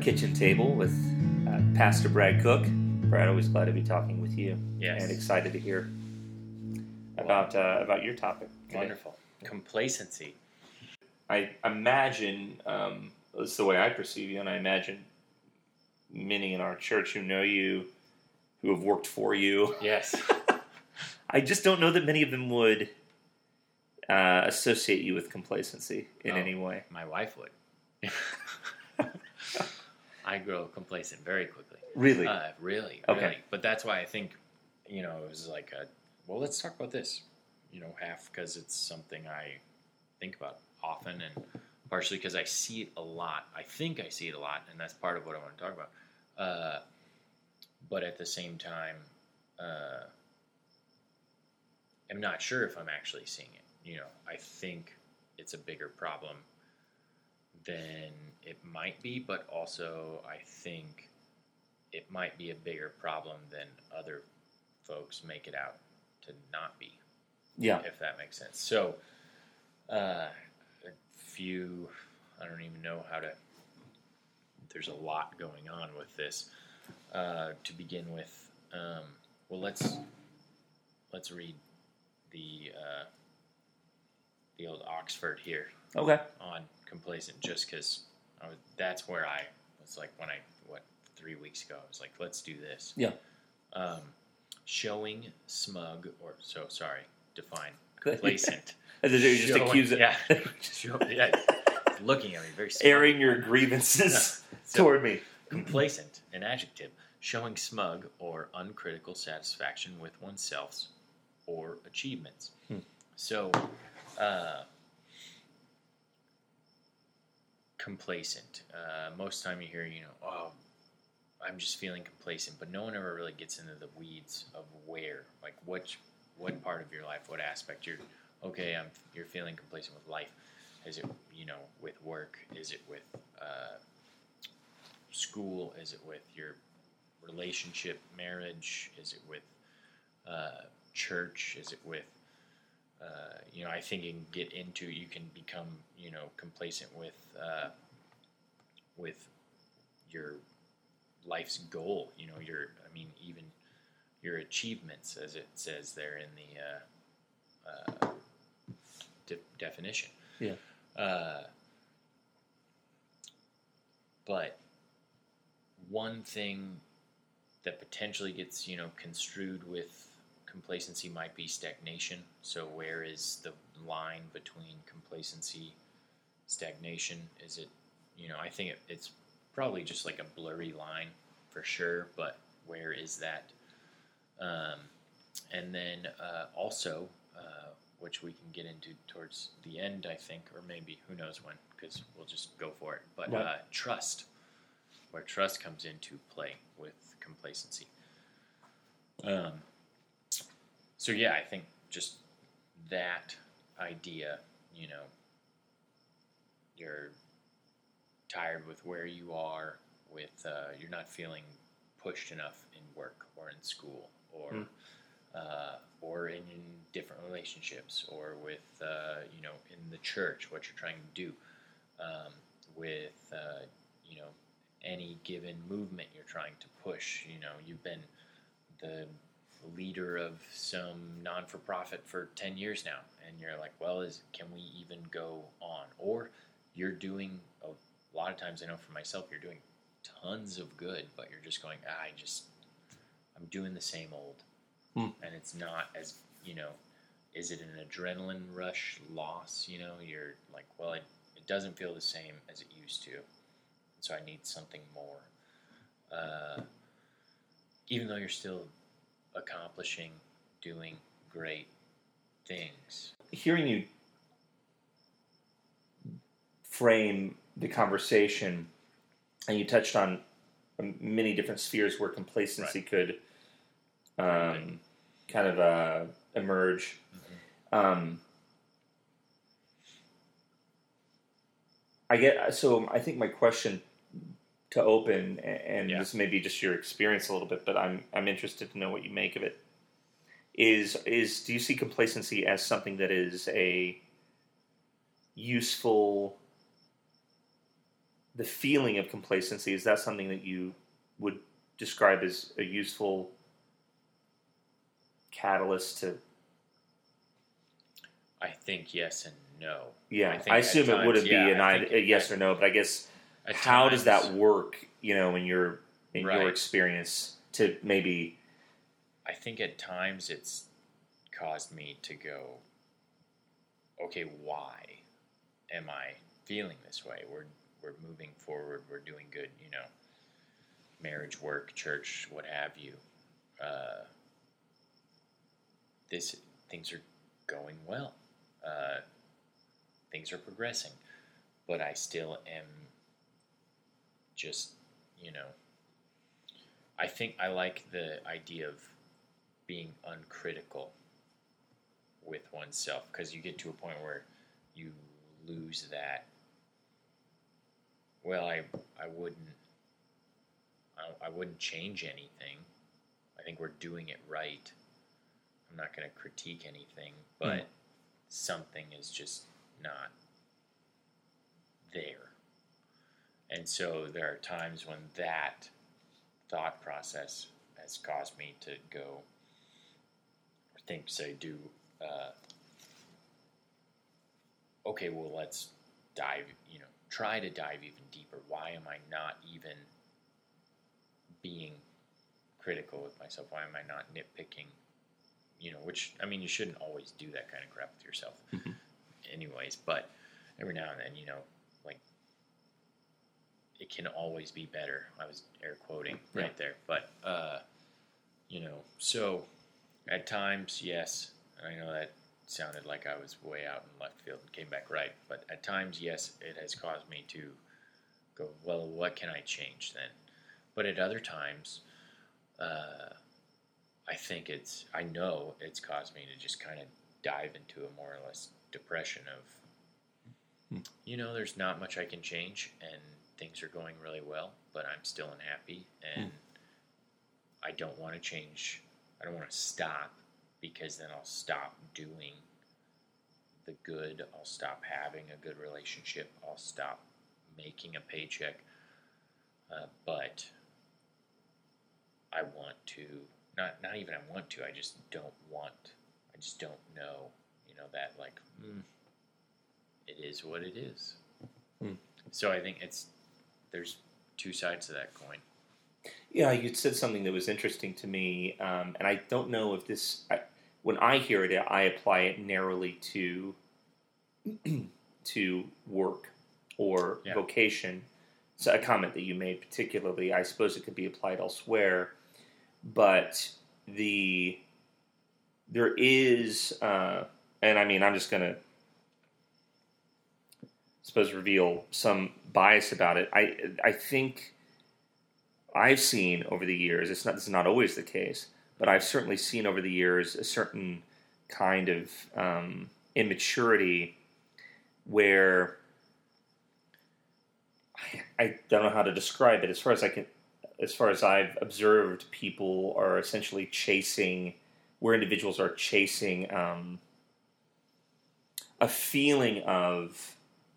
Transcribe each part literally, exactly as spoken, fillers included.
Kitchen Table with uh, Pastor Brad Cook. Brad, always glad to be talking with you. Yes. And excited to hear about uh, about your topic today. Wonderful. Complacency. I imagine, um, this is the way I perceive you, and I imagine many in our church who know you, who have worked for you. Yes. I just don't know that many of them would uh, associate you with complacency in Oh, any way. My wife would. I grow complacent very quickly. Really? Uh, really, Okay. really. But that's why I think, you know, it was like, a, well, let's talk about this. You know, half because it's something I think about often, and partially because I see it a lot. I think I see it a lot, and that's part of what I want to talk about. Uh, but at the same time, uh, I'm not sure if I'm actually seeing it. You know, I think it's a bigger problem than it might be, but also I think it might be a bigger problem than other folks make it out to not be. Yeah. If that makes sense. So, uh, a few, I don't even know how to, there's a lot going on with this. Uh, to begin with, um, well, let's, let's read the, uh, the old Oxford here. Okay. On complacent, just because that's where I was like, when I, what, three weeks ago, I was like, let's do this. Yeah. Um, showing smug, or, so, sorry, define, Good. complacent. As if you just Showing- accuse it. Yeah. Show, yeah. Looking at me very smug. Airing your grievances So, toward me. complacent, an adjective, showing smug or uncritical satisfaction with oneself or achievements. Hmm. So, uh, complacent. Uh, most time you hear, you know, oh, I'm just feeling complacent, but no one ever really gets into the weeds of where, like what, what part of your life, what aspect you're, okay, I'm, you're feeling complacent with life. Is it, you know, with work? Is it with uh, school? Is it with your relationship, marriage? Is it with uh, church? Is it with, uh, you know, I think you can get into, you can become, you know, complacent with, uh, with your life's goal, you know, your, I mean, even your achievements, as it says there in the uh, uh, de- definition. Yeah. Uh, but one thing that potentially gets, you know, construed with complacency might be stagnation. So where is the line between complacency, stagnation? Is it, you know, I think it, it's probably just like a blurry line for sure, but where is that? Um, and then uh, also, uh, which we can get into towards the end, I think, or maybe, who knows when, because we'll just go for it. But Right. uh, trust, where trust comes into play with complacency. Um. So yeah, I think just that idea, you know, you're tired with where you are, with uh, you're not feeling pushed enough in work or in school, or Mm. uh, or in different relationships, or with uh, you know, in the church, what you're trying to do, um, with uh, you know, any given movement you're trying to push. You know, you've been the leader of some non-for-profit for ten years now, and you're like, well, is can we even go on? Or you're doing, a lot of times I know for myself, you're doing tons of good, but you're just going, ah, I just, I'm doing the same old. Hmm. And it's not as, you know, is it an adrenaline rush loss? You know, you're like, well, it, it doesn't feel the same as it used to, so I need something more. Uh, even though you're still accomplishing, doing great things. Hearing you frame the conversation, and you touched on many different spheres where complacency Right. could um, kind of uh, emerge. Mm-hmm. Um, I get so. I think my question to open, and Yeah. this may be just your experience a little bit, but I'm I'm interested to know what you make of it. Is is do you see complacency as something that is a useful the feeling of complacency, is that something that you would describe as a useful catalyst to? I think yes and no. Yeah, I, think I assume times, it wouldn't yeah, be an I I, think a yes at, or no, but I guess at how times, does that work? You know, in your in Right. your experience, to maybe. I think at times it's caused me to go, okay, why am I feeling this way? We're we're moving forward. We're doing good. You know, marriage, work, church, what have you. Uh, this things are going well. Uh, things are progressing, but I still am just, you know, I think I like the idea of being uncritical with oneself, because you get to a point where you lose that. Well, I I wouldn't I, I wouldn't change anything. I think we're doing it right. I'm not going to critique anything, but mm. something is just not there. And so there are times when that thought process has caused me to go, or think, say, do, uh, okay, well, let's dive, you know, try to dive even deeper. Why am I not even being critical with myself? Why am I not nitpicking? You know, which, I mean, you shouldn't always do that kind of crap with yourself mm-hmm. anyways, but every now and then, you know, like, it can always be better. I was air quoting right yeah. there, but, uh, you know, so at times, yes, I know that sounded like I was way out in left field and came back right, but at times, yes, it has caused me to go, well, what can I change then? But at other times, uh, I think it's, I know it's caused me to just kind of dive into a more or less depression of, hmm. you know, there's not much I can change, and things are going really well, but I'm still unhappy, and hmm. I don't want to change. I don't want to stop, because then I'll stop doing the good. I'll stop having a good relationship. I'll stop making a paycheck. Uh, but I want to, not not even I want to, I just don't want, I just don't know, you know, that like, mm, it is what it is. Hmm. So I think it's, there's two sides to that coin. Yeah, you said something that was interesting to me, um, and I don't know if this, I, when I hear it, I apply it narrowly to to work or yeah. vocation. It's a comment that you made particularly. I suppose it could be applied elsewhere, but the there is, uh, and I mean, I'm just going to suppose reveal some bias about it. I I think I've seen over the years, it's not this is not always the case, but I've certainly seen over the years a certain kind of um, immaturity where I, I don't know how to describe it. As far as I can, as far as I've observed, people are essentially chasing, where individuals are chasing um, a feeling of.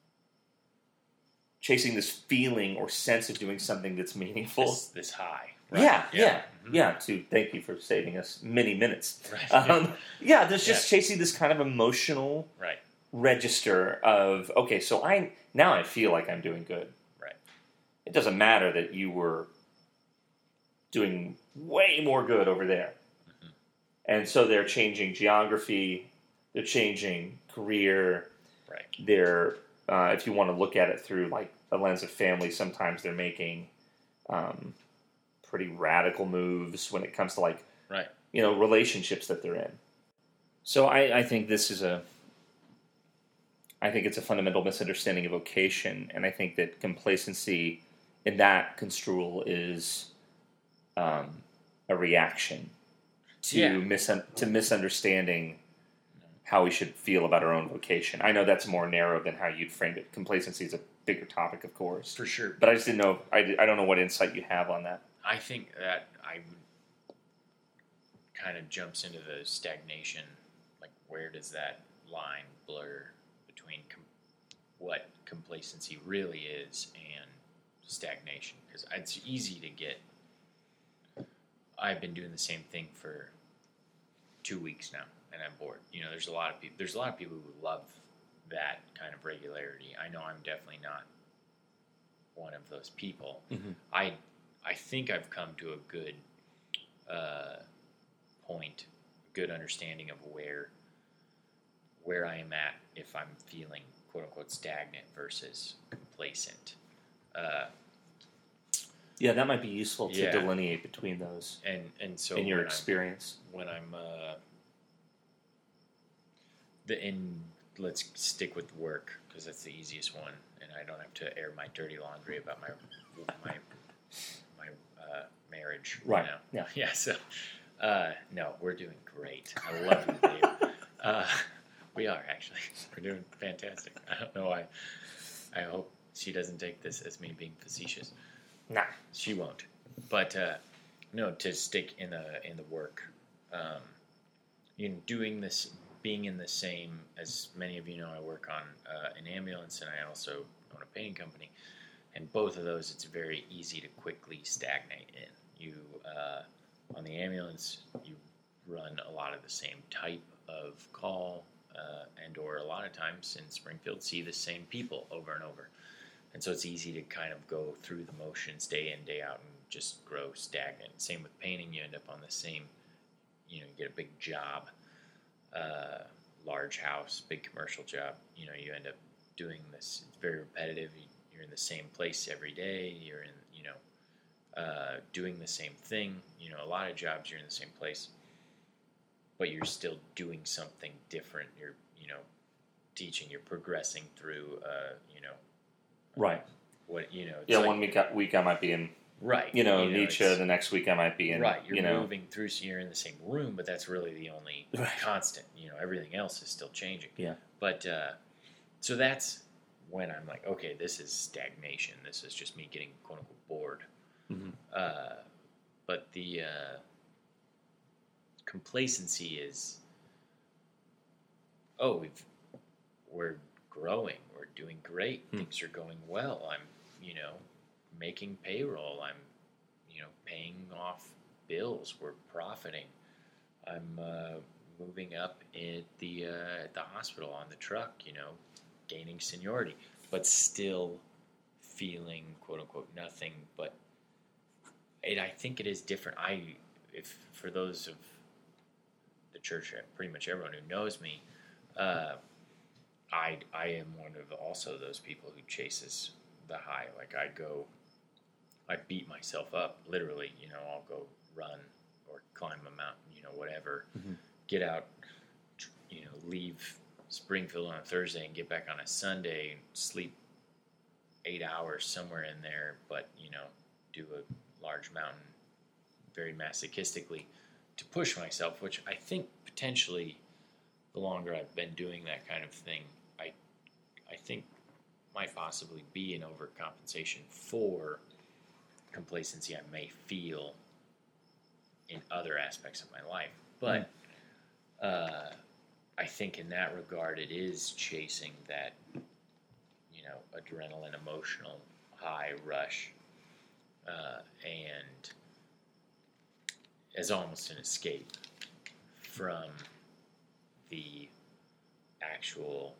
Chasing this feeling or sense of doing something that's meaningful. This, this high. Right? Yeah, yeah, yeah, mm-hmm. yeah. To thank you for saving us many minutes. Right. Um, yeah, there's just yeah. chasing this kind of emotional right. register of, okay, so I now I feel like I'm doing good. Right. It doesn't matter that you were doing way more good over there. Mm-hmm. And so they're changing geography, they're changing career, right. they're Uh, if you want to look at it through like a lens of family, sometimes they're making um, pretty radical moves when it comes to like, right. you know, relationships that they're in. So I, I think this is a, I think it's a fundamental misunderstanding of vocation, and I think that complacency in that construal is um, a reaction to yeah. mis- to misunderstanding how we should feel about our own vocation. I know that's more narrow than how you'd framed it. Complacency is a bigger topic, of course. For sure. But I just didn't know, I, I don't know what insight you have on that. I think that I would kind of jumps into the stagnation. Like, where does that line blur between com- what complacency really is and stagnation, because it's easy to get. I've been doing the same thing for two weeks now, and I'm bored. You know, there's a lot of people. There's a lot of people who love that kind of regularity. I know I'm definitely not one of those people. Mm-hmm. I I think I've come to a good uh, point, good understanding of where where I am at if I'm feeling quote unquote stagnant versus complacent. Uh, yeah, that might be useful to yeah. delineate between those. And and so in your when experience, I'm, when I'm uh, the in let's stick with work because that's the easiest one, and I don't have to air my dirty laundry about my my my uh, marriage right now. Yeah, yeah. So uh, no, we're doing great. I love you, Dave. Uh, we are actually. We're doing fantastic. I don't know why. I hope she doesn't take this as me being facetious. Nah, she won't. But uh, no, to stick in the in the work, um, you know, doing this, being in the same. As many of you know, I work on uh, an ambulance, and I also own a painting company. And both of those, it's very easy to quickly stagnate in. You uh, on the ambulance, you run a lot of the same type of call, uh, and or a lot of times in Springfield, see the same people over and over. And so it's easy to kind of go through the motions day in, day out and just grow stagnant. Same with painting. You end up on the same, you know, you get a big job, uh, large house, big commercial job. You know, you end up doing this. It's very repetitive. You're in the same place every day. You're in, you know, uh, doing the same thing. You know, a lot of jobs you're in the same place, but you're still doing something different. You're, you know, teaching. You're progressing through, uh, you know, right. What you know? It's Yeah, like, one week I, week I might be in, right. you know, you know Nietzsche. The next week I might be in, right. You're you know, moving through, so you're in the same room, but that's really the only right. constant. You know, everything else is still changing. Yeah. But uh, so that's when I'm like, okay, this is stagnation. This is just me getting quote unquote bored. Mm-hmm. Uh, but the uh, complacency is, oh, we've we're growing. We're doing great. Hmm. Things are going well. I'm, you know, making payroll. I'm, you know, paying off bills. We're profiting. I'm uh, moving up at the uh, at the hospital on the truck. You know, gaining seniority, but still feeling quote unquote nothing. But it, I think it is different. I, if for those of the church, pretty much everyone who knows me. Uh, I, I am one of also those people who chases the high. Like I go, I beat myself up, literally, you know, I'll go run or climb a mountain, you know, whatever, Mm-hmm. get out, you know, leave Springfield on a Thursday and get back on a Sunday and sleep eight hours somewhere in there, but, you know, do a large mountain very masochistically to push myself, which I think potentially the longer I've been doing that kind of thing, I I think might possibly be an overcompensation for complacency I may feel in other aspects of my life. But uh, I think in that regard, it is chasing that, you know, adrenaline, emotional high rush, uh, and as almost an escape from the actual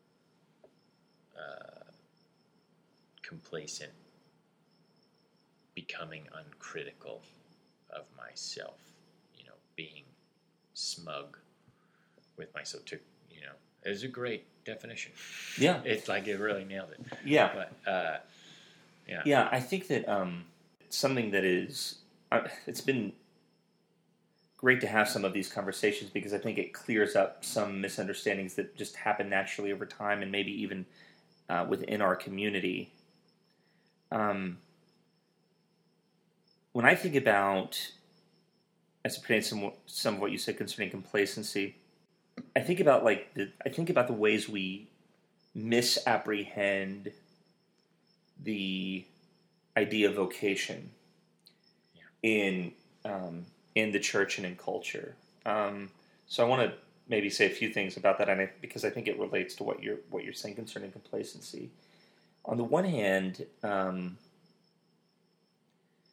uh, complacent, becoming uncritical of myself, you know, being smug with myself. To, you know, it was a great definition. Yeah. It's like it really nailed it. Yeah. But, uh, yeah. Yeah, I think that um, something that is, uh, it's been great to have some of these conversations because I think it clears up some misunderstandings that just happen naturally over time and maybe even uh, within our community. Um, when I think about, as it pertains to some, some of what you said concerning complacency, I think about like the, I think about the ways we misapprehend the idea of vocation Yeah. in um, in the church and in culture. Um, so I want to maybe say a few things about that, and I, because I think it relates to what you're what you're saying concerning complacency. On the one hand, um,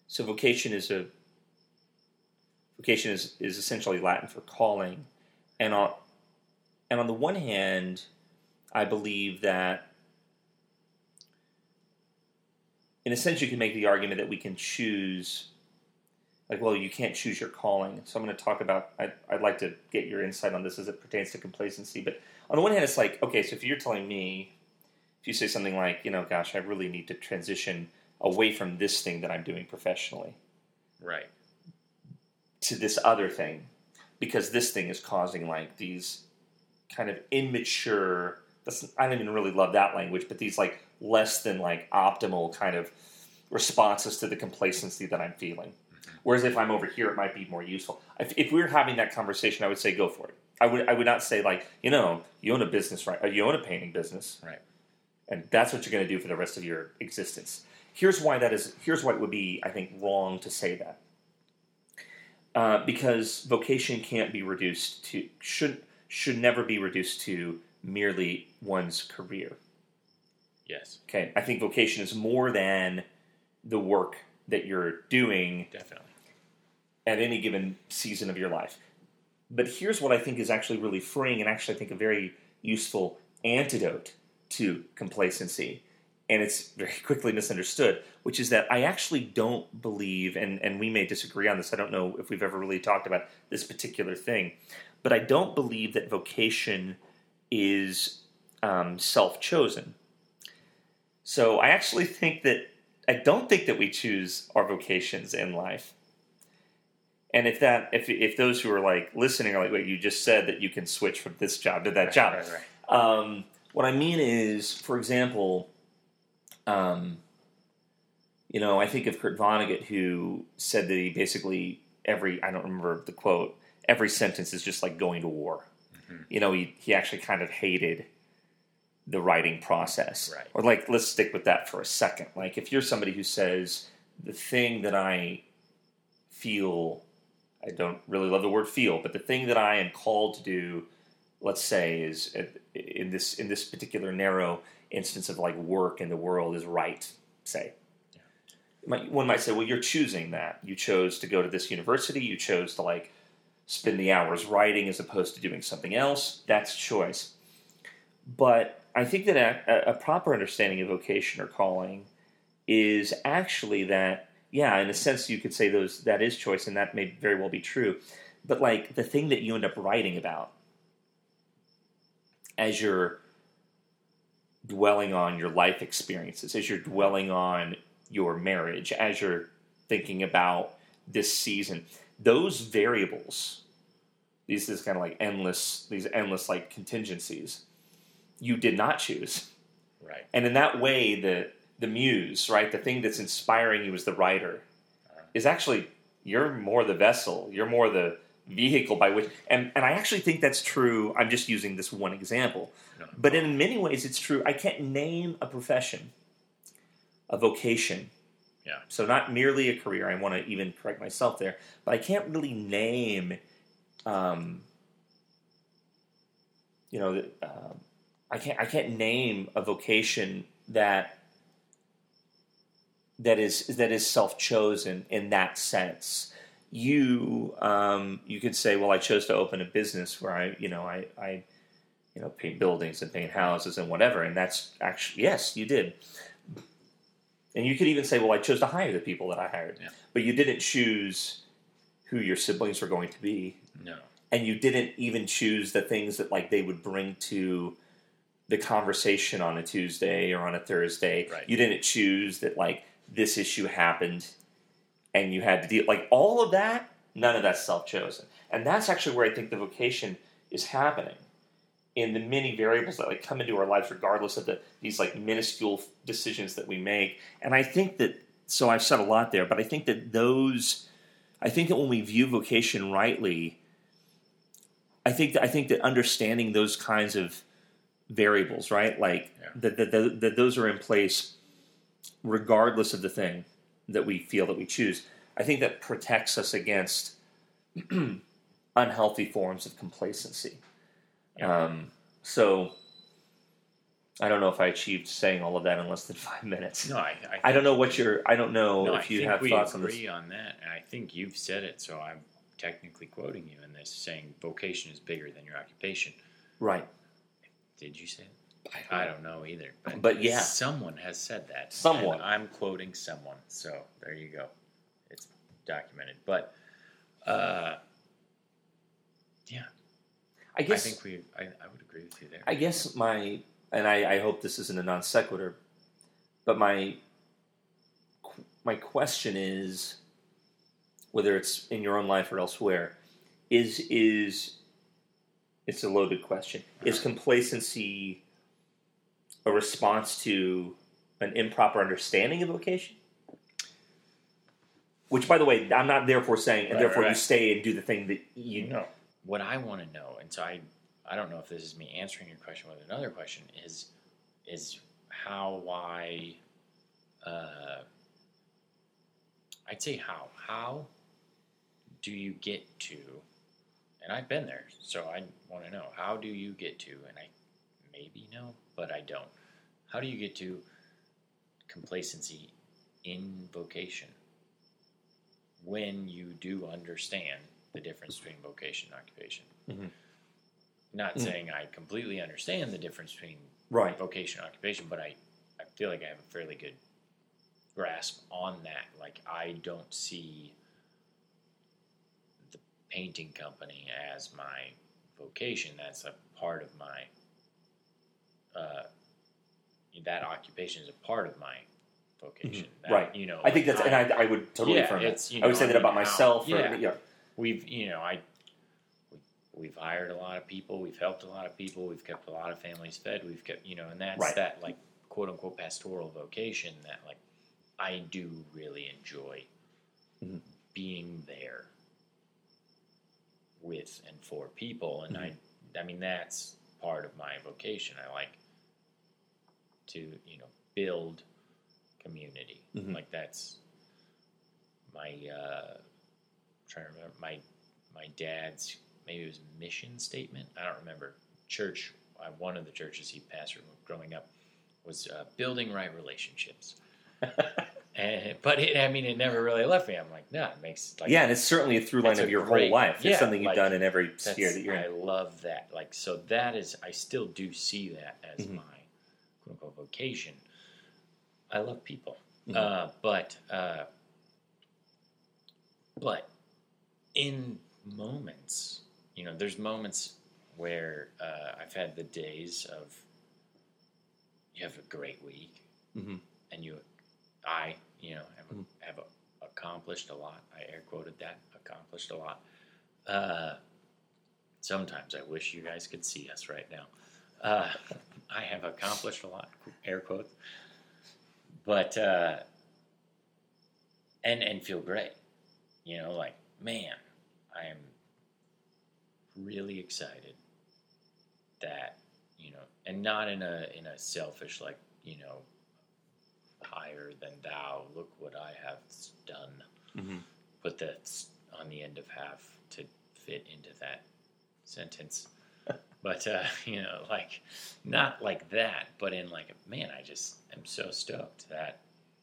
So vocation is a vocation is, is essentially Latin for calling, and on and on the one hand, I believe that in a sense you can make the argument that we can choose, like, well, you can't choose your calling. So I'm going to talk about, I'd, I'd like to get your insight on this as it pertains to complacency. But on the one hand, it's like, okay, so if you're telling me, if you say something like, you know, gosh, I really need to transition away from this thing that I'm doing professionally. Right. To this other thing, because this thing is causing like these kind of immature, that's, I don't even really love that language, but these like less than like optimal kind of responses to the complacency that I'm feeling. Mm-hmm. Whereas if I'm over here, it might be more useful. If, if we were having that conversation, I would say go for it. I would I would not say like, you know, you own a business, right? Or you own a painting business, right? And that's what you're going to do for the rest of your existence. Here's why that is. Here's why it would be, I think, wrong to say that. Uh, because vocation can't be reduced to should should never be reduced to merely one's career. Yes. Okay. I think vocation is more than the work that you're doing. Definitely. At any given season of your life. But here's what I think is actually really freeing, and actually I think a very useful antidote to complacency. And it's very quickly misunderstood, which is that I actually don't believe, and, and we may disagree on this, I don't know if we've ever really talked about this particular thing, but I don't believe that vocation is um, self-chosen. So I actually think that, I don't think that we choose our vocations in life. And if that, if if those who are like listening are like, wait, you just said that you can switch from this job to that right, job. Right, right. Um, what I mean is, for example, Um, you know, I think of Kurt Vonnegut, who said that he basically every, I don't remember the quote, every sentence is just like going to war. Mm-hmm. You know, he, he actually kind of hated the writing process. Right. Or like, let's stick with that for a second. Like, if you're somebody who says, the thing that I feel, I don't really love the word feel, but the thing that I am called to do, let's say, is in this in this particular narrow instance of like work in the world is right, say. Yeah. One might say, well, you're choosing that. You chose to go to this university. You chose to like spend the hours writing as opposed to doing something else. That's choice. But I think that a, a proper understanding of vocation or calling is actually that, yeah, in a sense you could say those that is choice, and that may very well be true. But like the thing that you end up writing about as you're dwelling on your life experiences, as you're dwelling on your marriage, as you're thinking about this season, those variables, these is kind of like endless, these endless like contingencies, you did not choose. Right. And in that way, the the muse, right, the thing that's inspiring you as the writer, uh-huh. is actually, you're more the vessel, you're more the vehicle by which, and, and I actually think that's true. I'm just using this one example. No. But in many ways it's true. I can't name a profession, a vocation. Yeah. So not merely a career. I want to even correct myself there. But I can't really name, um, you know, uh, I can't I can't name a vocation that that is that is self-chosen in that sense. You um, you could say, well, I chose to open a business where I, you know, I, I, you know, paint buildings and paint houses and whatever, and that's actually, yes, you did. And you could even say, well, I chose to hire the people that I hired, yeah. but you didn't choose who your siblings were going to be. No, and you didn't even choose the things that like they would bring to the conversation on a Tuesday or on a Thursday. Right. You didn't choose that like this issue happened. And you had to deal, like all of that, none of that's self-chosen. And that's actually where I think the vocation is happening in the many variables that like come into our lives regardless of the these like minuscule decisions that we make. And I think that, so I've said a lot there, but I think that those, I think that when we view vocation rightly, I think that, I think that understanding those kinds of variables, right, like yeah. that, that, that, that those are in place regardless of the thing that we feel that we choose, I think that protects us against unhealthy forms of complacency. Yeah. Um, so I don't know if I achieved saying all of that in less than five minutes. No, I. I, I don't know what you're. I don't know no, if I you think have we thoughts on this. agree on that, and I think you've said it. So I'm technically quoting you in this, saying vocation is bigger than your occupation. Right. Did you say it? I don't, I don't know either. But, but yeah, someone has said that. Someone. And I'm quoting someone. So there you go. It's documented. But uh, yeah, I guess I think we. I, I would agree with you there. I guess my and I, I hope this isn't a non sequitur, but my my question is, whether it's in your own life or elsewhere, is is it's a loaded question. Is complacency a response to an improper understanding of vocation? Which, by the way, I'm not therefore saying, and Right, therefore right. you stay and do the thing that you know. What I want to know, and so I, I don't know if this is me answering your question with another question, is, is how, why, uh, I'd say how. How do you get to, and I've been there, so I want to know, how do you get to, and I maybe know, but I don't. How do you get to complacency in vocation when you do understand the difference between vocation and occupation? Mm-hmm. Not Mm. saying I completely understand the difference between Right. vocation and occupation, but I, I feel like I have a fairly good grasp on that. Like, I don't see the painting company as my vocation. That's a part of my, uh, that occupation is a part of my vocation. Mhm. That, Right. You know, I think like that's, and I, I would totally yeah, affirm that. it's, you I would know, say I that mean, about how- myself. Or, yeah. yeah. We've, you know, I, we, we've hired a lot of people, we've helped a lot of people, we've kept a lot of families fed, we've kept, you know, and that's Right. that, like, quote unquote pastoral vocation that, like, I do really enjoy Mhm. being there with and for people, and Mhm. I, I mean, that's part of my vocation. I like to, you know, build community. Mhm. Like, that's my, uh, trying to remember my my dad's, maybe it was mission statement. I don't remember. Church, uh, one of the churches he pastored growing up was uh, building right relationships. and but it, I mean, it never really left me. I'm like, no, it makes like Yeah, and it's certainly a through line that's of a your great- whole life. It's yeah, something you've like, done in every that's- sphere that you're I in. love that. Like, so that is, I still do see that as Mhm. my quote unquote vocation. I love people, Mhm. uh, but uh, but in moments, you know, there's moments where uh, I've had the days of you have a great week, Mhm. and you, I, you know, have, Mhm. have accomplished a lot. I air quoted that, accomplished a lot. Uh, sometimes I wish you guys could see us right now. Uh, I have accomplished a lot, air quotes, but uh, and and feel great. You know, like, man, I am really excited that, you know, and not in a in a selfish, like, you know, higher than thou, look what I have done. Mhm. Put that on the end of have to fit into that sentence. But, uh, you know, like, not like that, but in like, man, I just am so stoked that,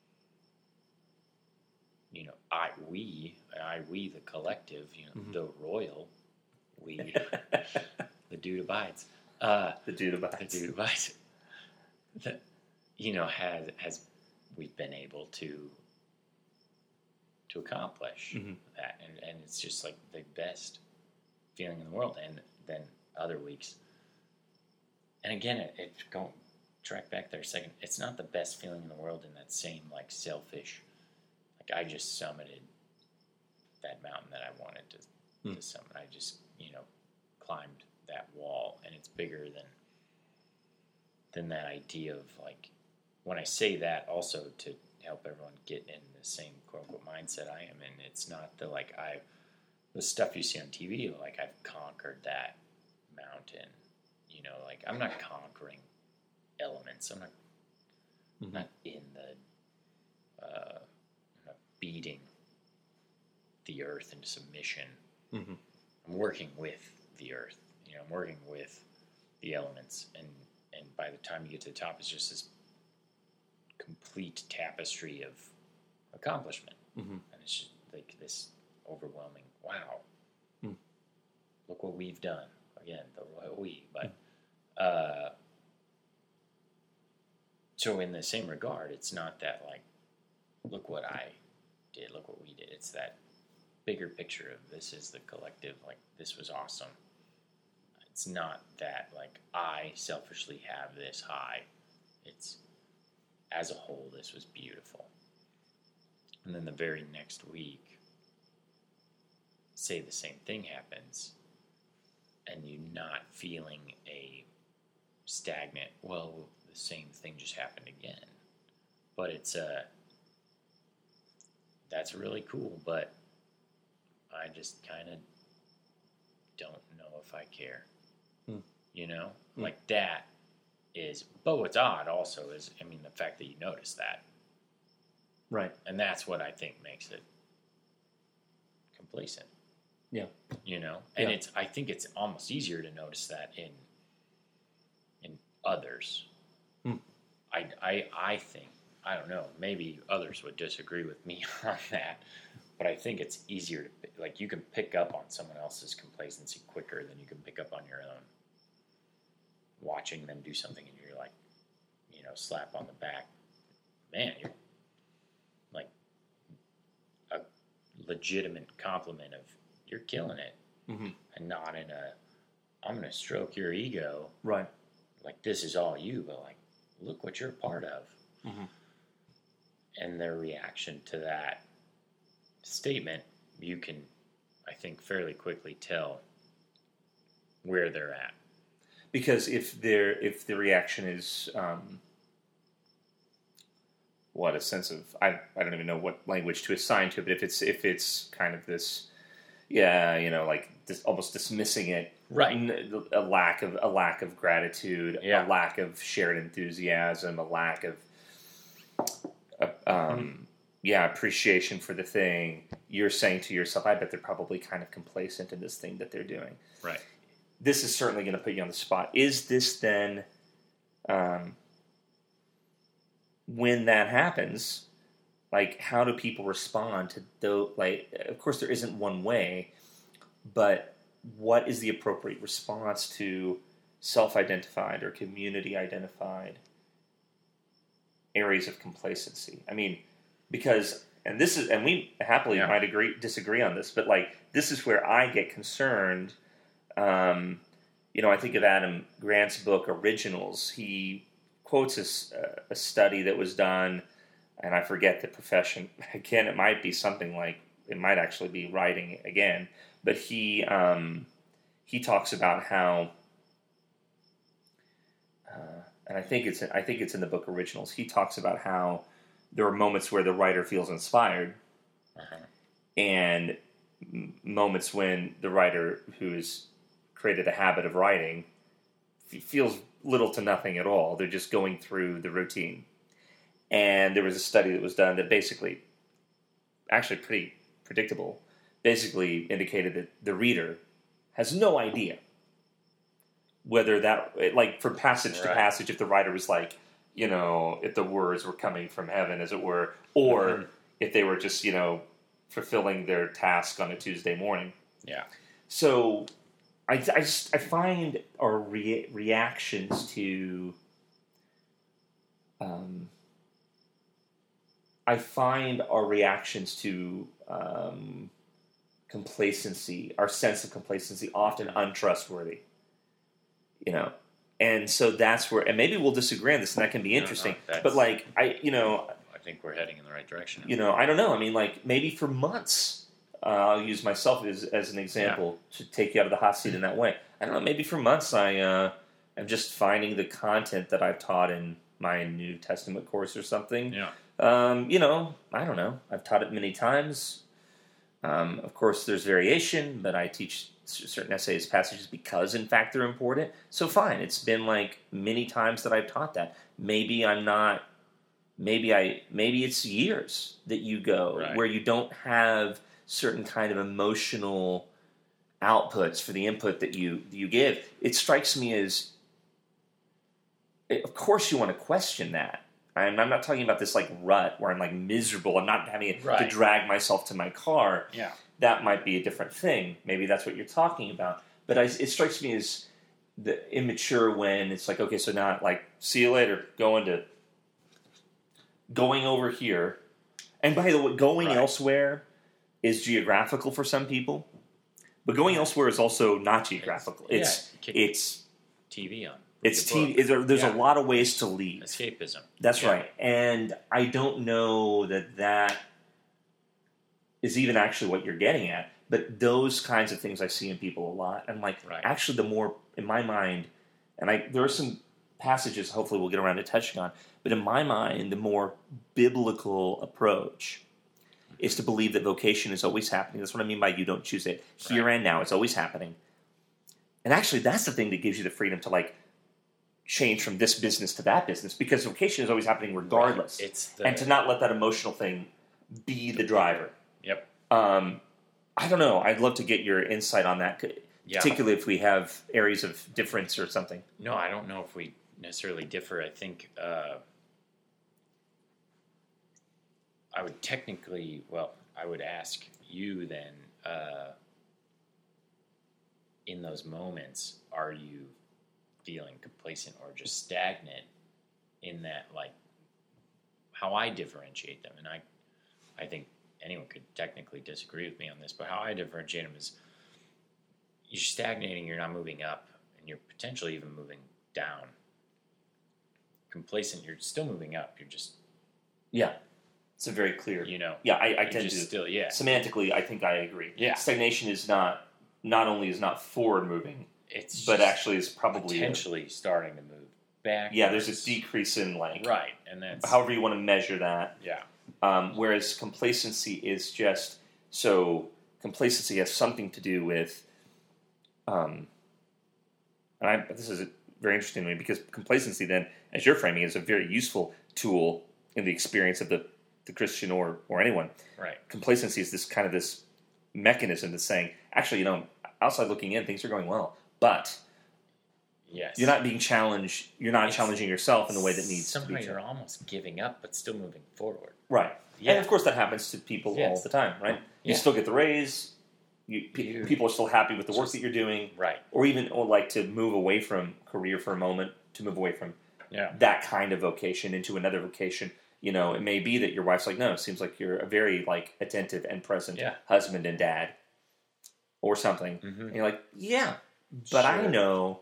you know, I, we, I, we, the collective, you know, Mhm. the royal, we, the dude abides, uh, The dude the abides. dude abides, that, you know, has, has, we've been able to, to accomplish Mhm. that. And, and it's just like the best feeling in the world. And then other weeks, and again, it, it going track back there a second. It's not the best feeling in the world in that same, like, selfish, like, I just summited that mountain that I wanted to, Mm. to summit. I just, you know, climbed that wall, and it's bigger than than that idea of, like, when I say that, also to help everyone get in the same quote unquote mindset I am in. It's not the, like, I the stuff you see on T V, like, I've conquered that mountain. You know, like, I'm not conquering elements. I'm not Mhm. not in the uh, I'm not beating the earth into submission. Mhm. I'm working with the earth. You know, I'm working with the elements, and and by the time you get to the top, it's just this complete tapestry of accomplishment. Mm-hmm. And it's just like this overwhelming, wow, mm. look what we've done. Again, the royal we. But uh, so in the same regard, it's not that like, look what I did, look what we did. It's that bigger picture of this is the collective, like this was awesome. It's not that like I selfishly have this high. It's as a whole, this was beautiful. And then the very next week, say the same thing happens, and you're not feeling a stagnant, well, the same thing just happened again. But it's a, uh, that's really cool, but I just kind of don't know if I care. Hmm. You know? Hmm. Like that is, but what's odd also is, I mean, the fact that you notice that. Right. And that's what I think makes it complacent. Yeah. You know? And yeah. it's, I think it's almost easier to notice that in, in others. Hmm. I, I, I think, I don't know, maybe others would disagree with me on that, but I think it's easier to, like, you can pick up on someone else's complacency quicker than you can pick up on your own. Watching them do something and you're like, you know, slap on the back. Man, you're like a legitimate compliment of, you're killing it. Mm-hmm. And not in a, I'm going to stroke your ego. Right. Like, this is all you, but like, look what you're a part of. Mm-hmm. And their reaction to that statement, you can, I think, fairly quickly tell where they're at. Because if they're if the reaction is um, what a sense of I I don't even know what language to assign to it, but if it's if it's kind of this, yeah, you know, like dis, almost dismissing it, right? A lack of a lack of gratitude, yeah. a lack of shared enthusiasm, a lack of uh, um, mm-hmm. yeah appreciation for the thing. You're saying to yourself, I bet they're probably kind of complacent in this thing that they're doing, right? This is certainly going to put you on the spot. Is this then, um, when that happens, like, how do people respond to those? Like, of course, there isn't one way, but what is the appropriate response to self-identified or community-identified areas of complacency? I mean, because, and this is, and we happily yeah. might agree, disagree on this, but like, this is where I get concerned. Um, you know, I think of Adam Grant's book, Originals. He quotes a, a study that was done, and I forget the profession. Again, it might be something like, it might actually be writing again, but he um, he talks about how, uh, and I think it's I think it's in the book Originals. He talks about how there are moments where the writer feels inspired, uh-huh. and m- moments when the writer who is created a habit of writing f- feels little to nothing at all. They're just going through the routine. And there was a study that was done that basically, actually pretty predictable, basically indicated that the reader has no idea whether that, like from passage right. to passage, if the writer was like, you know, if the words were coming from heaven, as it were, or mm-hmm. if they were just, you know, fulfilling their task on a Tuesday morning. Yeah. So I, I, just, I find our re- reactions to, um, I find our reactions to um, complacency, our sense of complacency, often untrustworthy. You know, and so that's where, and maybe we'll disagree on this, and that can be interesting. No, no, but like, I, you know, I think we're heading in the right direction. You know, I don't know. I mean, like maybe for months, uh, I'll use myself as as an example yeah. to take you out of the hot seat in that way. I don't know. Maybe for months, I uh, am just finding the content that I've taught in my New Testament course or something. Yeah. Um, you know, I don't know. I've taught it many times. Um, of course, there's variation, but I teach certain essays, passages because, in fact, they're important. So fine. It's been like many times that I've taught that. Maybe I'm not. Maybe I. Maybe it's years that you go right. where you don't have certain kind of emotional outputs for the input that you you give. It strikes me as it, of course you want to question that. I'm, I'm not talking about this like rut where I'm like miserable. I'm not having Right. to drag myself to my car. Yeah. That might be a different thing. Maybe that's what you're talking about. But I, it strikes me as the immature when it's like, okay, so now like, see you later, going to going over here. And by the way, going Right. elsewhere is geographical for some people, but going elsewhere is also not geographical. It's yeah, kick it's T V on. it's Read a T V. book. There, there's Yeah. a lot of ways to leave. Escapism. That's Yeah. right. And I don't know that that is even actually what you're getting at. But those kinds of things I see in people a lot. And like, Right. actually, the more, in my mind, and I there are some passages hopefully we'll get around to touching on, but in my mind, the more biblical approach is to believe that vocation is always happening. That's what I mean by you don't choose it. Here Right. and now, it's always happening. And actually, that's the thing that gives you the freedom to like change from this business to that business, because vocation is always happening regardless. Right. It's the, And to not let that emotional thing be the driver. Yep. Um, I don't know. I'd love to get your insight on that, Yeah. particularly if we have areas of difference or something. No, I don't know if we necessarily differ. I think uh, I would technically, well, I would ask you then, uh, in those moments, are you feeling complacent or just stagnant in that, like, how I differentiate them? And I, I think anyone could technically disagree with me on this, but how I differentiate them is you're stagnating, you're not moving up, and you're potentially even moving down. Complacent, you're still moving up, you're just, Yeah. It's a very clear. you know, Yeah, I, I you're tend just to. still, yeah. Semantically, I think I agree. Yeah. Stagnation is not, not only is not forward moving, It's but just actually is probably. A, potentially starting to move back. yeah, there's a decrease in like. Right, and that's, However you want to measure that. yeah. Um, whereas complacency is just so complacency has something to do with, um, and I, this is very interesting to me because complacency then, as you're framing, is a very useful tool in the experience of the, the Christian or or anyone. Right. Complacency is this kind of this mechanism that's saying, actually, you know, outside looking in, things are going well, but Yes. you're not being challenged. You're not It's- challenging yourself in the way that needs Somehow to be. you're challenged. almost giving up, but still moving forward. Right. Yeah. And of course that happens to people all Yes. the time, right? You Yeah. still get the raise. You, pe- You- people are still happy with the work Just- that you're doing, Right. or even or like to move away from career for a moment, to move away from Yeah. that kind of vocation into another vocation. You know, it may be that your wife's like, no, it seems like you're a very like attentive and present Yeah. husband and dad, or something. Mhm. And you're like, yeah, but I Sure. know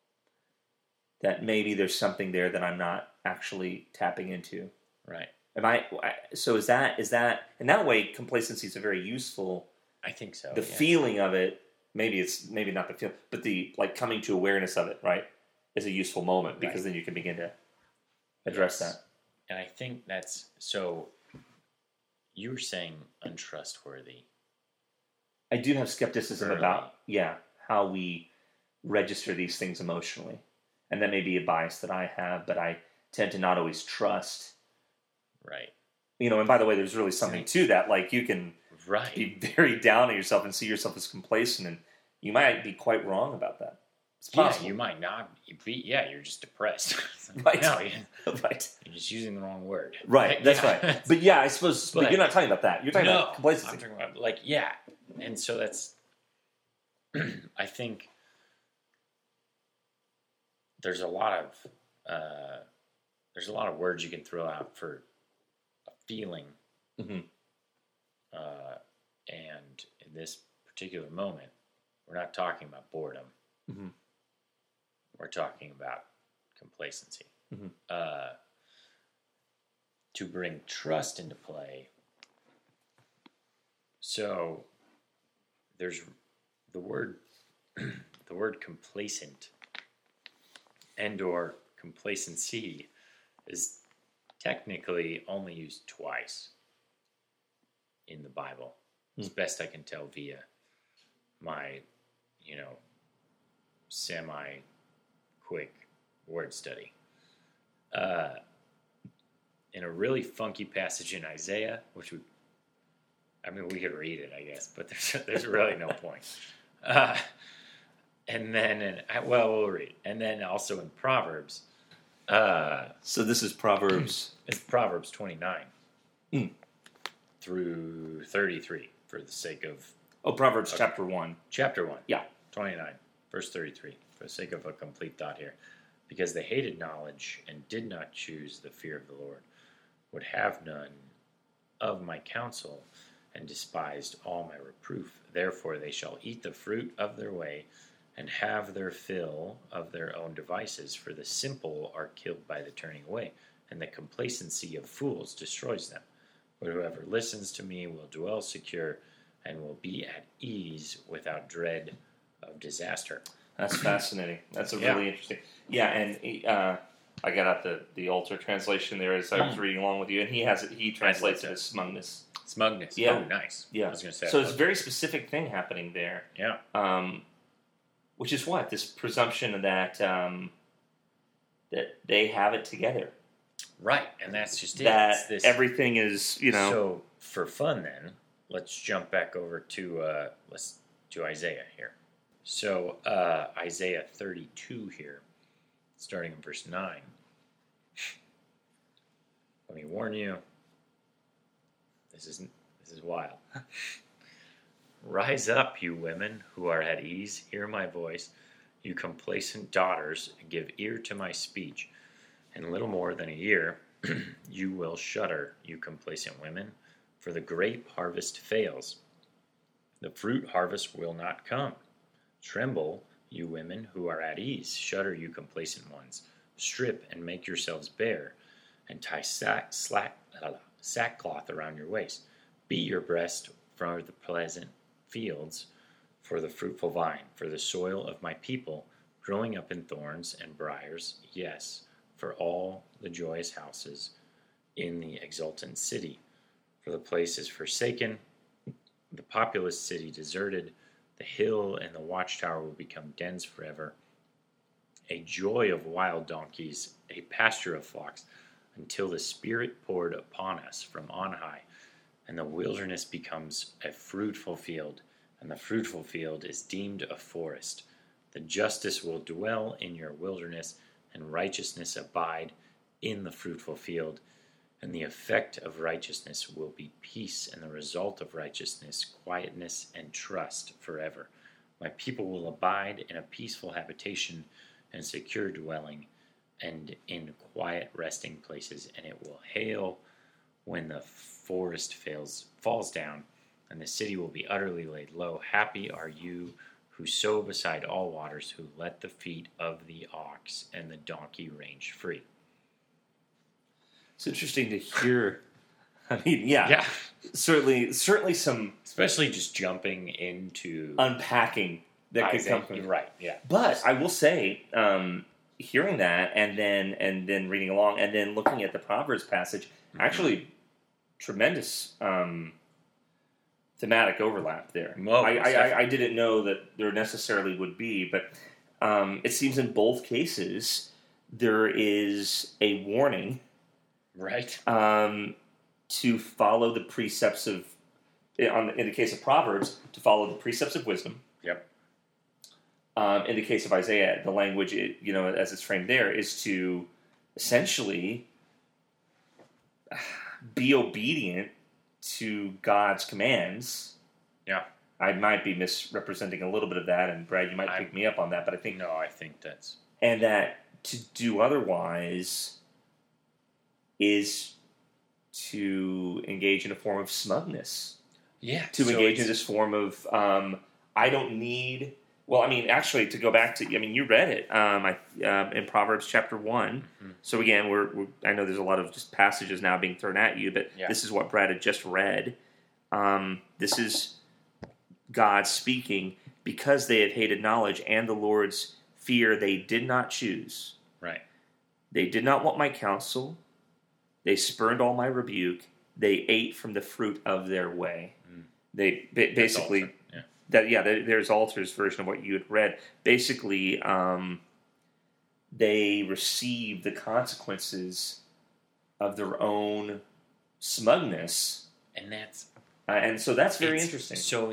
that maybe there's something there that I'm not actually tapping into. Right. Am I? So is that is that in that way? Complacency is a very useful. I think so. The yeah. feeling of it, maybe it's maybe not the feel, but the like coming to awareness of it, right, is a useful moment because Right. then you can begin to address Yes. that. And I think that's so. You were saying untrustworthy. I do have skepticism Early. about yeah how we register these things emotionally, and that may be a bias that I have, but I tend to not always trust. Right. You know, and by the way, there's really something Right. to that. Like you can Right. be very down on yourself and see yourself as complacent, and you might be quite wrong about that. It's Yeah, possible. you might not be. Yeah, you're just depressed. Right. No, you're, right. you're just using the wrong word. Right, Like, that's yeah. right. But yeah, I suppose but, But- you're not talking about that. You're talking no, about complacency. I'm talking about like yeah, and so that's. I think there's a lot of uh, there's a lot of words you can throw out for a feeling, Mhm. uh, and in this particular moment, we're not talking about boredom. Mhm. We're talking about complacency. Mhm. Uh, to bring trust into play. So there's the word the word complacent and or complacency is technically only used twice in the Bible. As Hmm. best I can tell via my, you know, semi quick word study. Uh, in a really funky passage in Isaiah, which we, I mean, we could read it, I guess, but there's there's really no point. Uh, and then, in, well, we'll read. And then also in Proverbs, Uh, So this is Proverbs. it's Proverbs twenty-nine Mm. through thirty-three, for the sake of Oh, Proverbs Okay. chapter one. chapter one. Yeah. twenty-nine, verse thirty-three, for the sake of a complete thought here. Because they hated knowledge and did not choose the fear of the Lord, would have none of my counsel, and despised all my reproof. Therefore they shall eat the fruit of their way, and have their fill of their own devices. For the simple are killed by the turning away, and the complacency of fools destroys them. But whoever listens to me will dwell secure, and will be at ease without dread of disaster. That's fascinating. That's a Yeah. really interesting. Yeah, and uh, I got out the the Alter translation there as I was reading along with you, and he has it. He translates it as smugness. Smugness. Yeah. Oh, nice. Yeah. I was going to say. So it's a very specific thing happening there. Yeah. Um, which is what this presumption that um, that they have it together. Right, and that's just it. That It's this, everything is, you know. So for fun, then let's jump back over to uh, let's to Isaiah here. So uh, Isaiah thirty-two here, starting in verse nine. Let me warn you. This is this is wild. Rise up, you women who are at ease. Hear my voice, you complacent daughters. Give ear to my speech. In little more than a year, you will shudder, you complacent women, for the grape harvest fails. The fruit harvest will not come. Tremble, you women who are at ease. Shudder, you complacent ones. Strip and make yourselves bare, and tie sack, slack, uh, sackcloth around your waist. Beat your breast for the pleasant fields, for the fruitful vine, for the soil of my people, growing up in thorns and briars, yes, for all the joyous houses in the exultant city. For the place is forsaken, the populous city deserted, the hill and the watchtower will become dens forever. A joy of wild donkeys, a pasture of flocks, until the Spirit poured upon us from on high, and the wilderness becomes a fruitful field, and the fruitful field is deemed a forest. The justice will dwell in your wilderness, and righteousness abide in the fruitful field. And the effect of righteousness will be peace, and the result of righteousness, quietness and trust forever. My people will abide in a peaceful habitation and secure dwelling, and in quiet resting places. And it will hail when the forest fails, falls down, and the city will be utterly laid low. Happy are you who sow beside all waters, who let the feet of the ox and the donkey range free. It's interesting to hear. I mean, yeah, Yeah. certainly, certainly some Especially just jumping into unpacking that could Isaiah. come from. Right, yeah. But I will say, um, hearing that and then and then reading along and then looking at the Proverbs passage, Mm-hmm. actually, tremendous um, thematic overlap there. Well, I, I, definitely. I, I didn't know that there necessarily would be, but um, it seems in both cases there is a warning Right. um, to follow the precepts of, on in the case of Proverbs, to follow the precepts of wisdom. Yep. Um, in the case of Isaiah, the language, it, you know, as it's framed there, is to essentially be obedient to God's commands. Yeah. I might be misrepresenting a little bit of that, and Brad, you might I- pick me up on that, but I think, No, I think that's and that to do otherwise is to engage in a form of smugness. yeah. To so engage in it's- this form of um, I don't need. Well, I mean, actually, to go back to, I mean, you read it um, I, um, in Proverbs chapter one. Mhm. So again, we're, we're I know there's a lot of just passages now being thrown at you, but Yeah. this is what Brad had just read. Um, this is God speaking, because they have hated knowledge and the Lord's fear they did not choose. Right. They did not want my counsel. They spurned all my rebuke. They ate from the fruit of their way. Mm. They ba- That's basically also- yeah. that yeah. there- There's Alter's version of what you had read. Basically, um, they received the consequences of their own smugness, And that's uh, and so that's very it's- interesting. So in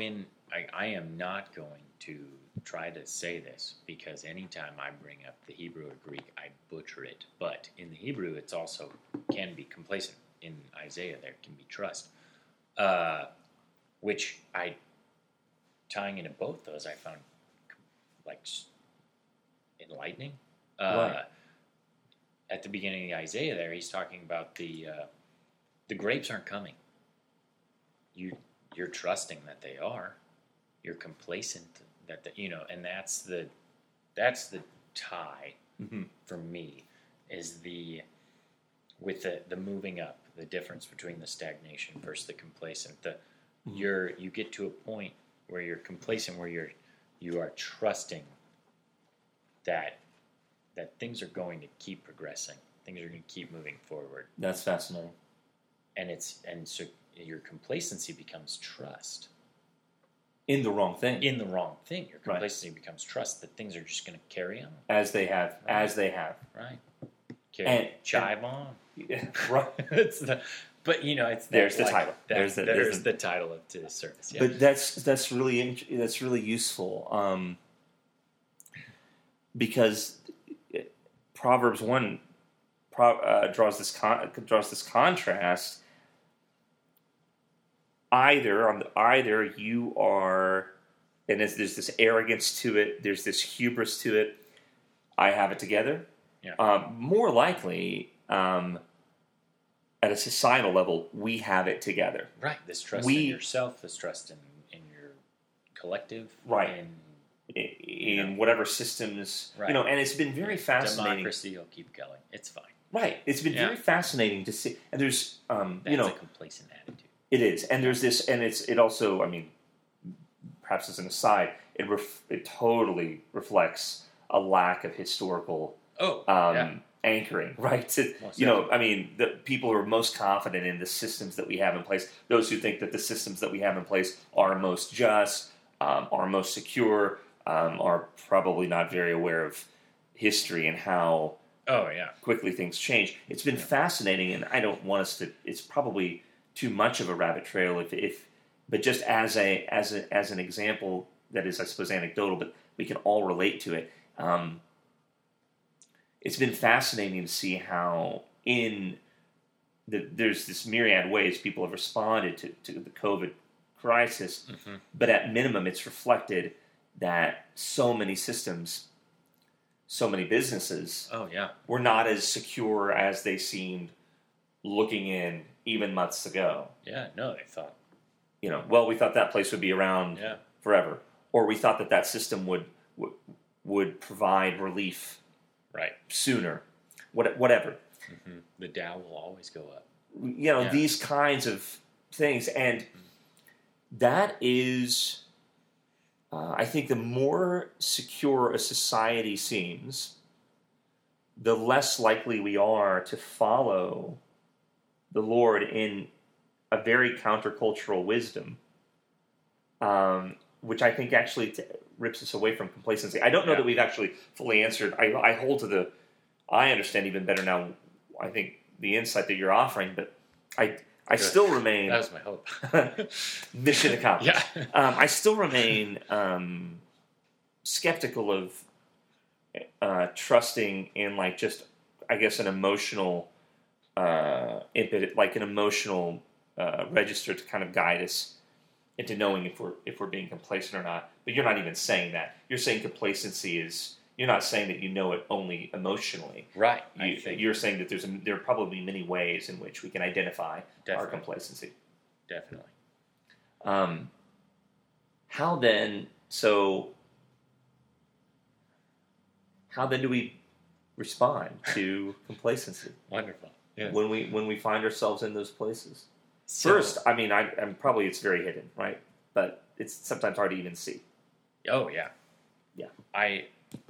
I, I am not going to try to say this because anytime I bring up the Hebrew or Greek, I butcher it. But in the Hebrew, it's also can be complacent. In Isaiah, there can be trust, uh, which I tying into both those I found like enlightening. Uh, Right. At the beginning of Isaiah, there he's talking about the uh, the grapes aren't coming. You you're trusting that they are. You're complacent that the, you know, and that's the that's the tie Mm-hmm. for me is the with the the moving up, the difference between the stagnation versus the complacent. The Mhm. you're you get to a point where you're complacent, where you're you are trusting that that things are going to keep progressing, things are going to keep moving forward, That's fascinating. and it's and so your complacency becomes trust In the wrong thing, in the wrong thing. Your Right. complacency becomes trust that things are just going to carry on, as they have, Right. as they have. right? Carry, And- chive on. Right. it's the, but you know, it's that, There's the like, title. that- There's the- there's, there's the- the title of today's service. Yeah. But that's that's really int- that's really useful um, because Proverbs one pro, uh, draws this con- draws this contrast. Either on the, either you are, and there's, there's this arrogance to it. There's this hubris to it. I have it together. Yeah. Um, more likely, um, at a societal level, we have it together. Right. This trust We- in yourself, this trust in, in your collective, Right. in In, in whatever systems, Right. you know, and it's been very fascinating. democracy, will keep going. It's fine. Right. It's been Yeah. very fascinating to see. And there's, um, That's you know, a complacent attitude. it is. And there's this, and it's, it also, I mean, perhaps as an aside, it ref, it totally reflects a lack of historical Oh, um, yeah. anchoring, right? It- Most you know, I mean, the people who are most confident in the systems that we have in place, those who think that the systems that we have in place are most just, um, are most secure, um, are probably not very aware of history and how Oh, yeah. quickly things change. It's been fascinating, and I don't want us to. It's probably too much of a rabbit trail, if, if but just as a as a as an example that is, I suppose, anecdotal, but we can all relate to it. Um, it's been fascinating to see how in the, there's this myriad ways people have responded to, to the COVID crisis, Mm-hmm. but at minimum, it's reflected that so many systems, so many businesses Oh, yeah. were not as secure as they seemed looking in even months ago. Yeah, no, they thought. You know, well, we thought that place would be around Yeah. forever, or we thought that that system would would, would provide relief Right. sooner. What, whatever. Mm-hmm. The Dow will always go up. You know, Yeah. these kinds of things, and that is, uh, I think, the more secure a society seems, the less likely we are to follow the Lord in a very countercultural wisdom, um, which I think actually t- rips us away from complacency. I don't know Yeah. that we've actually fully answered. I, I hold to the, I understand even better now, I think, the insight that you're offering, but I I Good. still remain, That was my hope. mission accomplished. Yeah. Um, I still remain um, skeptical of uh, trusting in, like, just, I guess, an emotional uh, impetus, like an emotional uh, register to kind of guide us into knowing if we're if we're being complacent or not. But you're not even saying that. You're saying complacency is. You're not saying that you know it only emotionally. Right. I You, think you're saying that there's a, there are probably many ways in which we can identify our Definitely. complacency. Definitely. Um, how then? So, how then do we respond to complacency Wonderful. Yeah. when we when we find ourselves in those places? So- First, I mean, I, I'm probably it's very hidden, right? But it's sometimes hard to even see. Oh yeah. Yeah. I.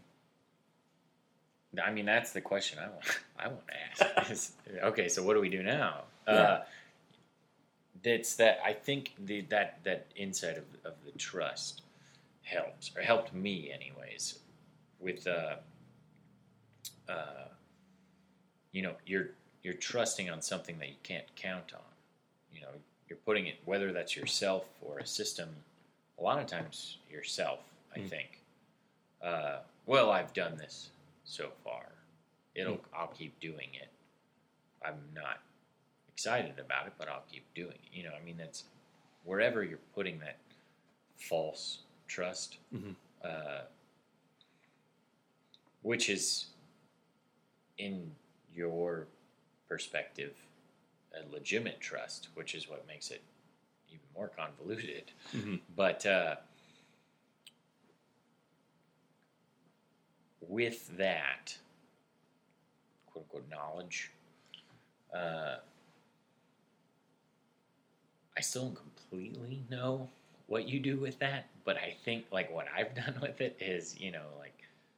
I mean, that's the question I want. I want to ask. Is, okay, so what do we do now? Yeah. Uh, it's that I think the that that insight of of the trust helps or helped me, anyways. With uh, uh, you know, you're you're trusting on something that you can't count on. You know, you're putting it, whether that's yourself or a system a lot of times yourself, I Mm. think. Uh, well, I've done this so far. It'll, Mm. I'll keep doing it. I'm not excited about it, but I'll keep doing it. You know, I mean, that's wherever you're putting that false trust, Mhm. uh, which is, in your perspective, a legitimate trust, which is what makes it even more convoluted. Mm-hmm. But uh, with that, quote unquote, knowledge, uh, I still don't completely know what you do with that, but I think, like, what I've done with it is, you know, like,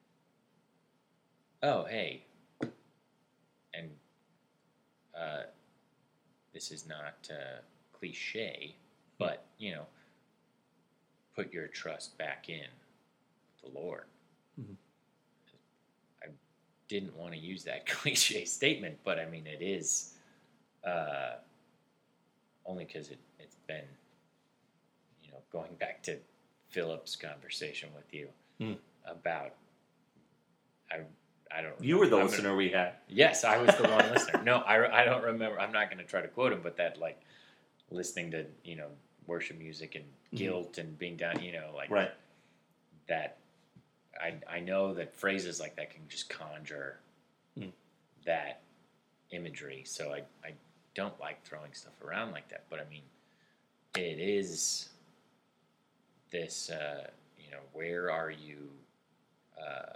oh, hey, and uh, this is not uh, cliche, but, you know, put your trust back in the Lord. Mhm. I didn't want to use that cliche statement, but I mean, it is uh, only because it, it's been, you know, going back to Philip's conversation with you Mm. about, I, I don't remember. You were the I'm listener gonna, we had. Yes, I was the one listener. No, I, I don't remember. I'm not going to try to quote him, but that, like, listening to, you know, worship music and guilt mm-hmm. and being down, you know, like, right. that. I, I know that phrases like that can just conjure mm. that imagery, so I, I don't like throwing stuff around like that, but I mean, it is this, uh, you know, where are you, uh,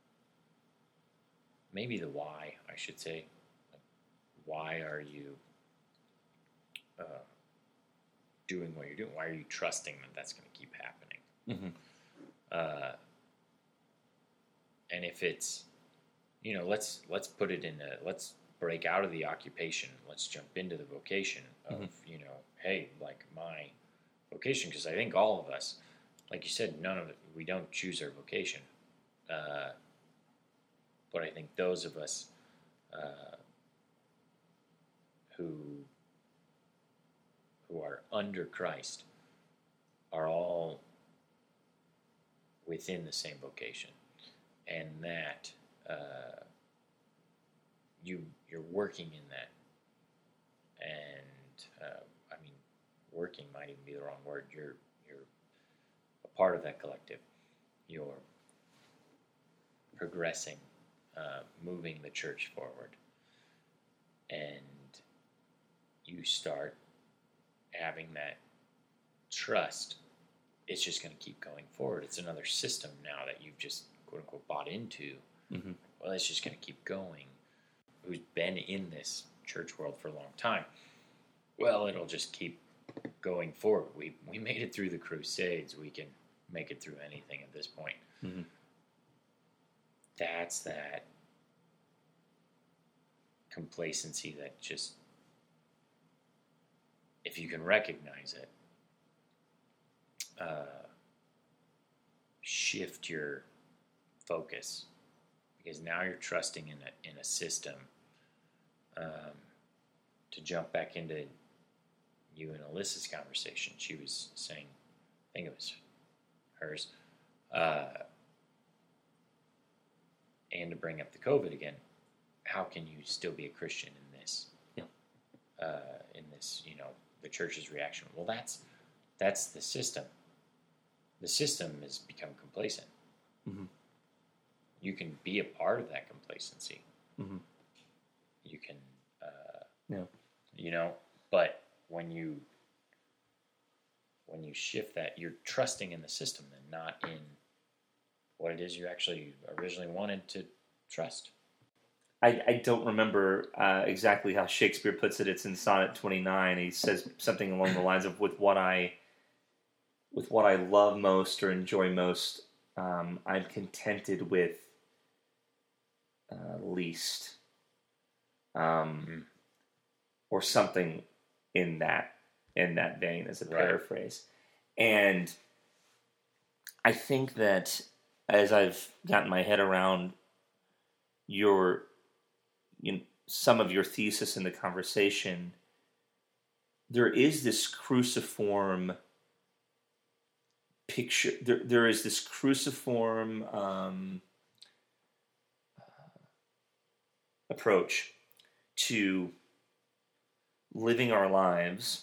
maybe the why, I should say, why are you uh, doing what you're doing? Why are you trusting that that's going to keep happening? Mm-hmm. Uh, and if it's, you know, let's let's put it in a, let's break out of the occupation. Let's jump into the vocation of, mm-hmm. you know, hey, like my vocation, because I think all of us, like you said, none of it, we don't choose our vocation. Uh, but I think those of us uh, who who are under Christ are all within the same vocation, and that uh, you you're working in that, and uh, I mean, working might even be the wrong word. You're you're a part of that collective. You're progressing, uh, moving the church forward, and you start having that trust. It's just going to keep going forward. It's another system now that you've just, quote unquote, bought into. Mm-hmm. Well, it's just going to keep going. Who's been in this church world for a long time? Well, it'll just keep going forward. We we made it through the Crusades. We can make it through anything at this point. Mm-hmm. That's that complacency that just, if you can recognize it, uh, shift your focus, because now you're trusting in a in a system. Um, to jump back into you and Alyssa's conversation, she was saying, I think it was hers, uh, and to bring up the COVID again, how can you still be a Christian in this? Yeah. Uh, in this, you know, the church's reaction. Well, that's that's the system. The system has become complacent. Mm-hmm. You can be a part of that complacency. Mm-hmm. You can, uh, yeah. you know, but when you when you shift that, you're trusting in the system and not in what it is you actually originally wanted to trust. I, I don't remember uh, exactly how Shakespeare puts it. It's in Sonnet twenty-nine. He says something along the lines of, "With what I, with what I love most or enjoy most, um, I'm contented with uh, least," um, mm-hmm. or something in that in that vein as a right. paraphrase. And I think that as I've gotten my head around your You know, some of your thesis in the conversation, there is this cruciform picture. There, there is this cruciform um, approach to living our lives,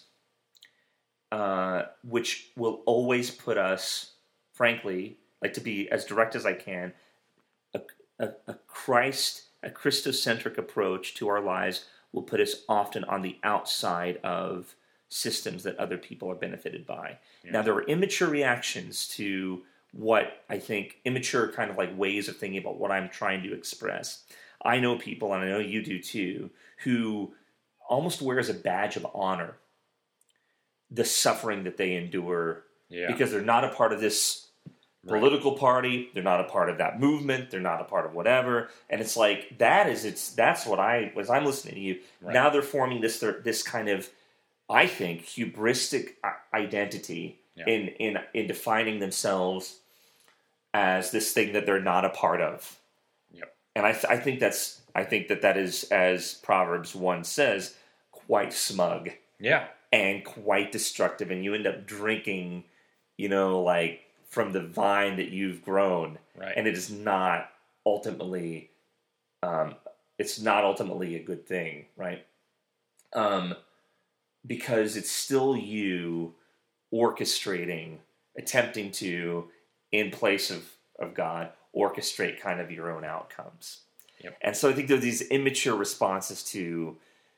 uh, which will always put us, frankly, like to be as direct as I can, a, a, a Christ, a Christocentric approach to our lives will put us often on the outside of systems that other people are benefited by. Yeah. Now, there are immature reactions to what I think, immature kind of like ways of thinking about what I'm trying to express. I know people, and I know you do too, who almost wear as a badge of honor the suffering that they endure yeah. because they're not a part of this right. political party, they're not a part of that movement, they're not a part of whatever, and it's like that is it's that's what I as I'm listening to you right. now they're forming this this kind of I think hubristic identity yeah. in in in defining themselves as this thing that they're not a part of. Yep. And I th- I think that's I think that that is, as Proverbs one says, quite smug. Yeah. And quite destructive, and you end up drinking, you know, like from the vine that you've grown, right. and it is not ultimately, um, it's not ultimately a good thing, right? Um, because it's still you orchestrating, attempting to, in place of, of God, orchestrate kind of your own outcomes. Yep. And so I think there are these immature responses to,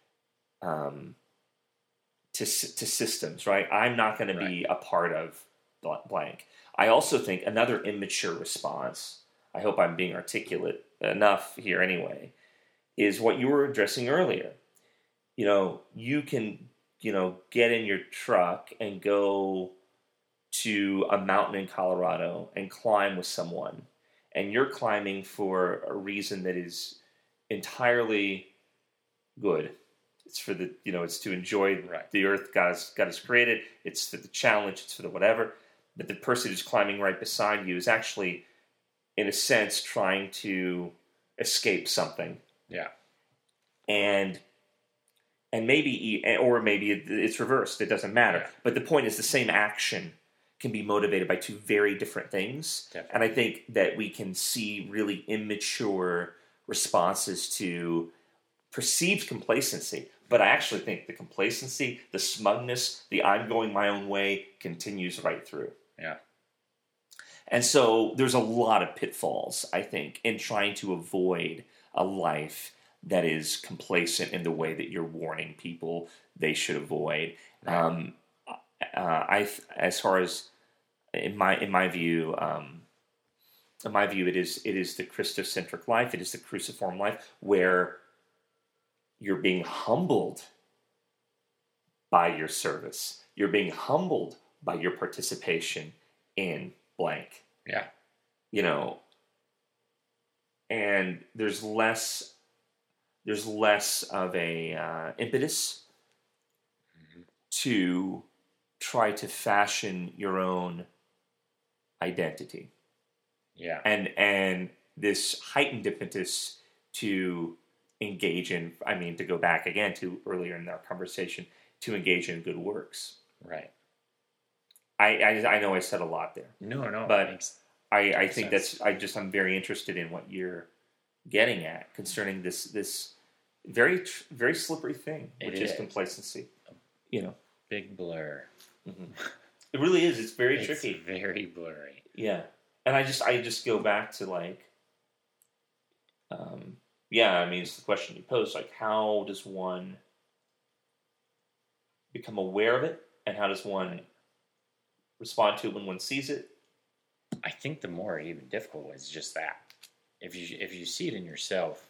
um, to to systems, right? I'm not going right. to be a part of blank. I also think another immature response, I hope I'm being articulate enough here anyway, is what you were addressing earlier. You know, you can, you know, get in your truck and go to a mountain in Colorado and climb with someone, and you're climbing for a reason that is entirely good. It's for the, you know, it's to enjoy right. the earth God has, God has created. It's for the challenge. It's for the whatever. But the person who's climbing right beside you is actually, in a sense, trying to escape something. Yeah. And and maybe, or maybe it's reversed. It doesn't matter. Yeah. But the point is the same action can be motivated by two very different things. Definitely. And I think that we can see really immature responses to perceived complacency. But I actually think the complacency, the smugness, the I'm going my own way continues right through. Yeah. And so there's a lot of pitfalls, I think, in trying to avoid a life that is complacent in the way that you're warning people they should avoid. Right. Um, uh, I, as far as in my in my view, um, in my view, it is it is the Christocentric life. It is the cruciform life where you're being humbled by your service. You're being humbled by your participation in blank. Yeah. You know, and there's less, there's less of a uh, impetus mm-hmm. to try to fashion your own identity. Yeah. And, and this heightened impetus to engage in, I mean, to go back again to earlier in our conversation, to engage in good works. Right. I, I, I know I said a lot there. No, no. But I, I think sense. that's, I just, I'm very interested in what you're getting at concerning this, this very, very slippery thing, which is. is complacency. You know. Big blur. Mm-hmm. It really is. It's very it's tricky. Very blurry. Yeah. And I just, I just go back to like, um, yeah, I mean, it's the question you posed, like, how does one become aware of it, and how does one respond to it when one sees it? I think the more even difficult is just that. If you if you see it in yourself,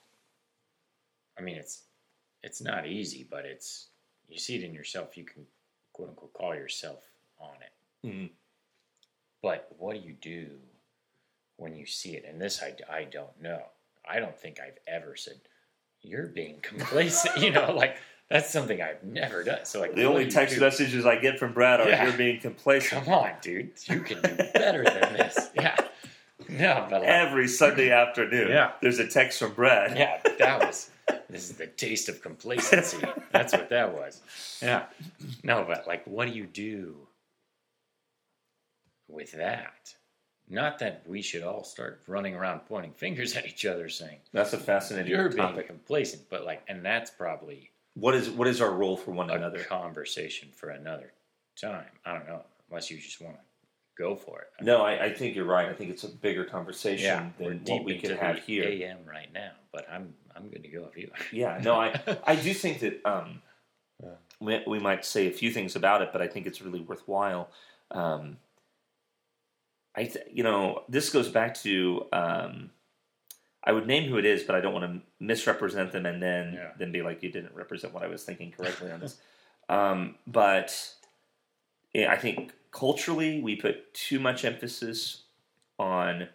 I mean, it's it's not easy, but it's, you see it in yourself, you can, quote unquote, call yourself on it. Mm-hmm. But what do you do when you see it? And this I, I don't know. I don't think I've ever said, you're being complacent. You know, like, that's something I've never done. So, like, the only text do? messages I get from Brad are, yeah. you're being complacent. Come on, dude. You can do better than this. Yeah. No, but like, every Sunday afternoon, yeah. there's a text from Brad. Yeah, that was, this is the taste of complacency. That's what that was. Yeah. No, but, like, what do you do with that. Not that we should all start running around pointing fingers at each other saying, That's a fascinating you're topic. being complacent. But like, and that's probably What is what is our role for one a another? conversation for another time. I don't know, unless you just want to go for it. No, I, I think you're right. I think it's a bigger conversation Yeah, we're than deep what we into can the have here. A M right now, but I'm I'm good to go if you. Yeah, no, I I do think that um, we, we might say a few things about it, but I think it's really worthwhile. Um, I th- you know this goes back to um, I would name who it is, but I don't want to misrepresent them and then Yeah. then be like you didn't represent what I was thinking correctly on this. Um, but yeah, I think culturally we put too much emphasis on.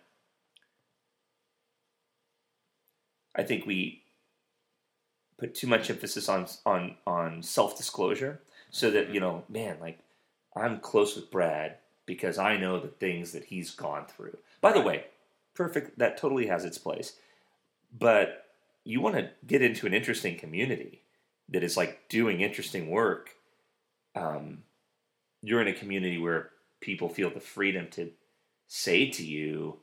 I think we put too much emphasis on on on self disclosure, so that you know, man, like I'm close with Brad because I know the things that he's gone through. By the way, perfect. That totally has its place, but you want to get into an interesting community that is like doing interesting work. Um, you're in a community where people feel the freedom to say to you,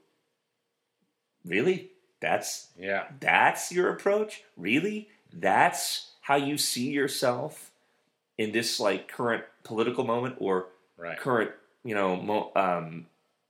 "Really? That's Yeah. that's your approach? Really? That's how you see yourself in this like current political moment or Right. current, you know, mo- um,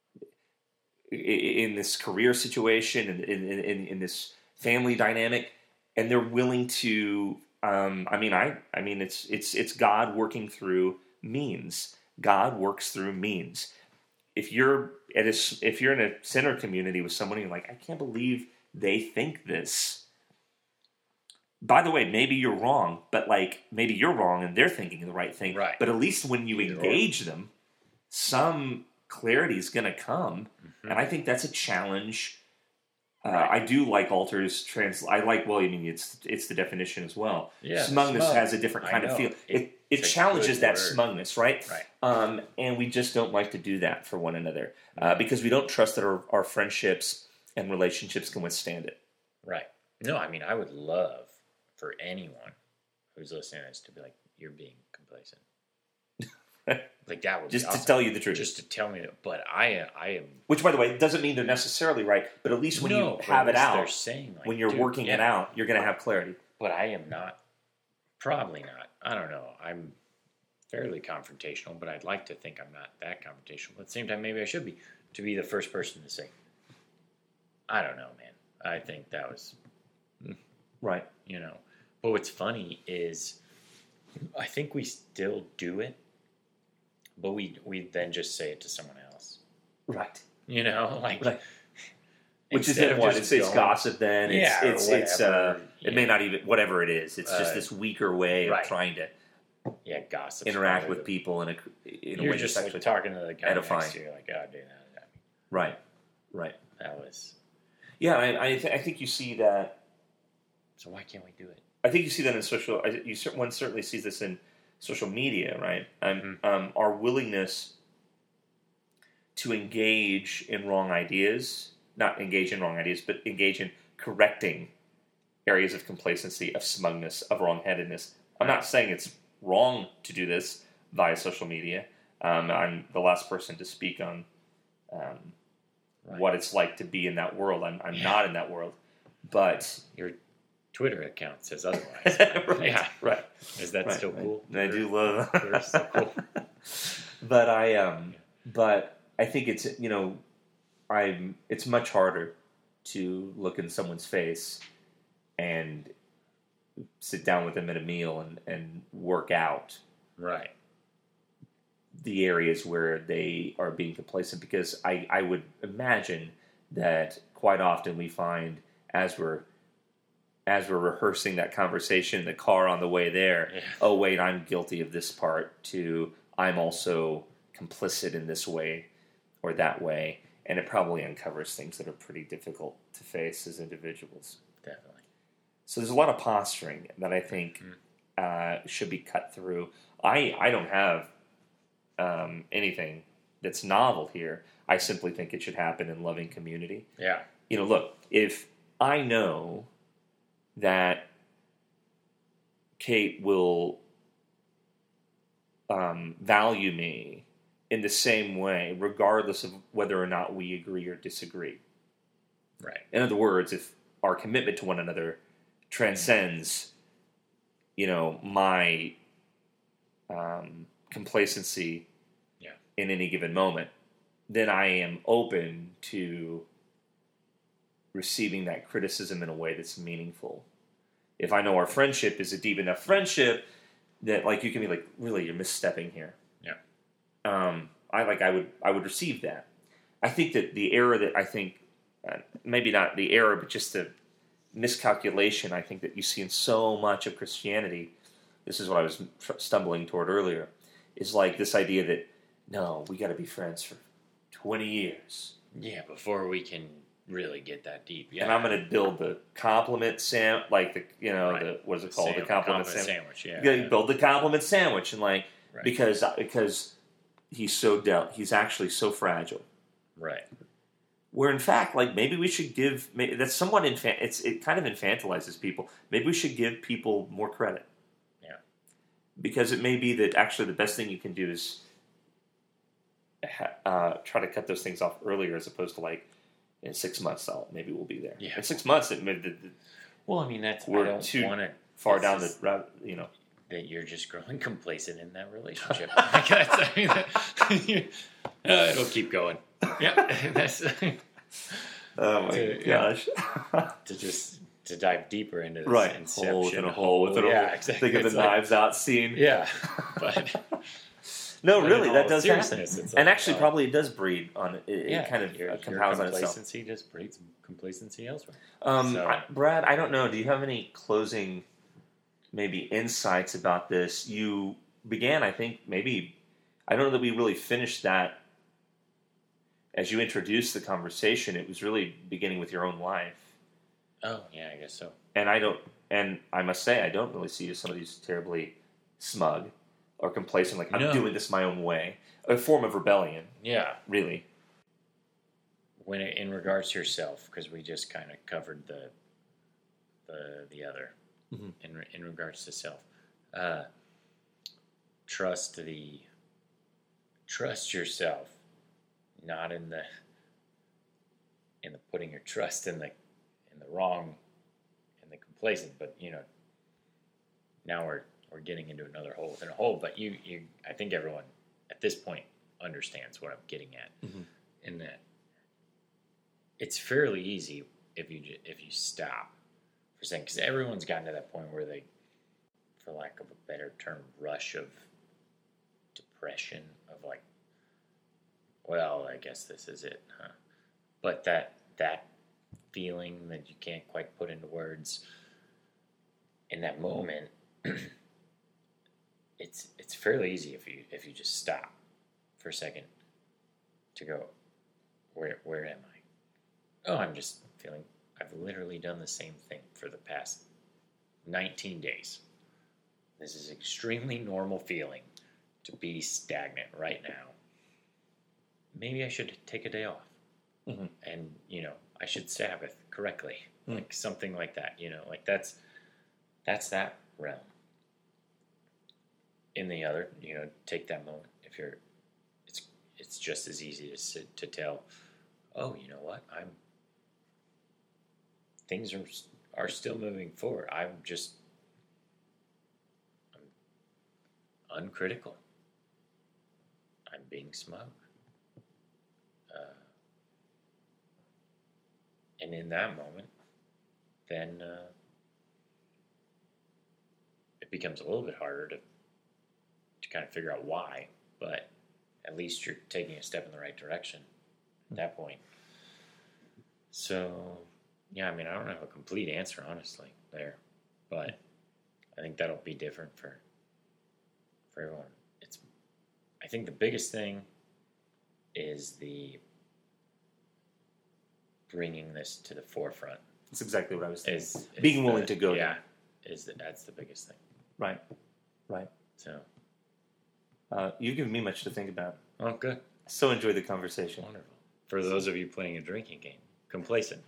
i- in this career situation and in, in, in, in this family dynamic, and they're willing to. Um, I mean, I, I mean, it's it's it's God working through means. God works through means. If you're at a, if you're in a center community with somebody, you're like, I can't believe they think this. By the way, maybe you're wrong, but like maybe you're wrong and they're thinking the right thing. Right. But at least when you Either or. engage them, some clarity is going to come, Mhm. and I think that's a challenge. Uh, Right. I do like Alter's trans. I like well, I mean, it's it's the definition as well. Yeah, Smugness smug. has a different I kind of know. feel. It- It it it's a challenges good that word. smugness, right? Right. Um, and we just don't like to do that for one another uh, because we don't trust that our, our friendships and relationships can withstand it. Right. No, I mean, I would love for anyone who's listening to this to be like, you're being complacent. Like that would Just be awesome. to tell you the truth. Just to tell me that. But I, I am. Which, by the way, doesn't mean they're necessarily right, but at least when no, you but have at it least they're out, saying, like, when you're dude, working yeah. it out, you're going to have clarity. But I am not. Probably not. I don't know. I'm fairly confrontational, but I'd like to think I'm not that confrontational. But at the same time, maybe I should be to be the first person to say, I don't know, man. I think that was, Right. you know. But what's funny is I think we still do it, but we we then just say it to someone else. Right. You know, like Right. Which is instead it, of what? just It's, it's going- gossip then. It's, Yeah, or it's, it's, uh, whatever. it may Yeah. not even, whatever it is. It's just Uh, this weaker way of right. trying to yeah, gossip. interact with people in a, in a You're way just that's like actually talking to the guy edifying. next to you, like, oh, dude, that, that, Right. Right. that was. Yeah, I, I, th- I think you see that. So why can't we do it? I think you see that in social. I- You cer- one certainly sees this in social media, right? Um, um, our willingness to engage in wrong ideas, not engage in wrong ideas, but engage in correcting areas of complacency, of smugness, of wrongheadedness. I'm not saying it's wrong to do this via social media. Um, I'm the last person to speak on um, Right. what it's like to be in that world. I'm, I'm not in that world, but Your Twitter account says otherwise. right, Yeah. right. Is that Right, still right. cool? I do love Twitter's still cool. but I um but I think it's you know I'm it's much harder to look in someone's face and sit down with them at a meal and, and work out Right. the areas where they are being complacent, because I, I would imagine that quite often we find as we're as we're rehearsing that conversation in the car on the way there, Yeah. oh wait, I'm guilty of this part, to I'm also complicit in this way or that way, and it probably uncovers things that are pretty difficult to face as individuals. Definitely. So there's a lot of posturing that I think uh, should be cut through. I I don't have um, anything that's novel here. I simply think it should happen in loving community. Yeah. You know, look, if I know that Kate will um, value me in the same way, regardless of whether or not we agree or disagree. Right. In other words, if our commitment to one another transcends, you know, my um, complacency yeah. in any given moment, then I am open to receiving that criticism in a way that's meaningful. If I know our friendship is a deep enough friendship that, like, you can be like, really, you're misstepping here. Yeah. Um, I like, I would, I would receive that. I think that the error that I think, uh, maybe not the error, but just the miscalculation, I think that you see in so much of Christianity, this is what I was stumbling toward earlier, is like this idea that, no, we got to be friends for twenty years. Yeah, before we can really get that deep. Yeah. And I'm going to build the compliment sam, like the, you know, right. the, what is it called? Sam, the compliment, compliment sandwich. sandwich. Yeah. You got to yeah. build the compliment sandwich, and like, Right. because, because he's so dealt, he's actually so fragile. Right. Where in fact, like, maybe we should give, maybe, that's somewhat infant, it's, it kind of infantilizes people. Maybe we should give people more credit. Yeah. Because it may be that actually the best thing you can do is uh, try to cut those things off earlier, as opposed to like, in six months, I'll, maybe we'll be there. Yeah. In six months, it maybe, Well, I mean, that's, I we're don't too want to. far down the route, you know. That you're just growing complacent in that relationship. Like that's, I mean, that, uh, it'll keep going. Yeah, that's Oh my to, gosh! Yeah, to just to dive deeper into this Right, inception hole within a hole within a yeah, hole. Exactly. Think of the It's like, Knives Out scene. Yeah, but no, but really, in that all does happen. seriousness, it's And like, actually, uh, probably it does breed on it. It yeah, kind of your, uh, your compounds on itself. complacency just breeds complacency elsewhere. Um, So- I, Brad, I don't know. Do you have any closing, maybe insights about this? You began, I think, maybe. I don't know that we really finished that. As you introduced the conversation, it was really beginning with your own life. Oh yeah, I guess so. And I don't, and I must say, I don't really see you as somebody who's terribly smug or complacent. Like, I'm No. doing this my own way. A form of rebellion, Yeah, really. when it, in regards to yourself, because we just kind of covered the the the other Mhm. in re- in regards to self. Uh, trust the trust yourself, not in the in the putting your trust in the in the wrong in the complacent, but you know now we're we're getting into another hole within a hole. But you you I think everyone at this point understands what I'm getting at, Mhm. in that it's fairly easy if you ju- if you stop for a second, because everyone's gotten to that point where they, for lack of a better term, rush of depression of like, well, I guess this is it, huh? But that that feeling that you can't quite put into words in that moment, it's it's fairly easy if you if you just stop for a second to go, where where am I? Oh, I'm just feeling, I've literally done the same thing for the past nineteen days. This is extremely normal feeling to be stagnant right now. Maybe I should take a day off. Mhm. And, you know, I should Sabbath correctly. Mm. Like something like that, you know, like that's, that's that realm. In the other, you know, take that moment. If you're, it's, it's just as easy to sit, to tell, oh, you know what, I'm, things are, are still moving forward. I'm just, I'm uncritical. I'm being smug. Uh, and in that moment, then uh, it becomes a little bit harder to to kind of figure out why, but at least you're taking a step in the right direction at that point. So, yeah, I mean, I don't have a complete answer, honestly, there, but I think that'll be different for for everyone. It's, I think the biggest thing is the bringing this to the forefront. That's exactly what I was thinking. Is, is Being willing the- to go yeah, there. is the, that's the biggest thing. Right, right. So, Uh, you've given me much to think about. oh, good. So enjoyed the conversation. Wonderful. For those of you playing a drinking game, complacent.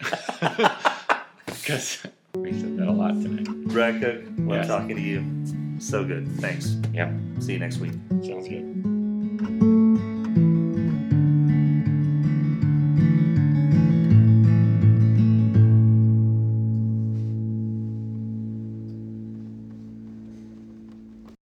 Because we said that a lot tonight. Brad Cook, love Yes. talking to you. So good. Thanks. Yeah, See you next week. sounds good.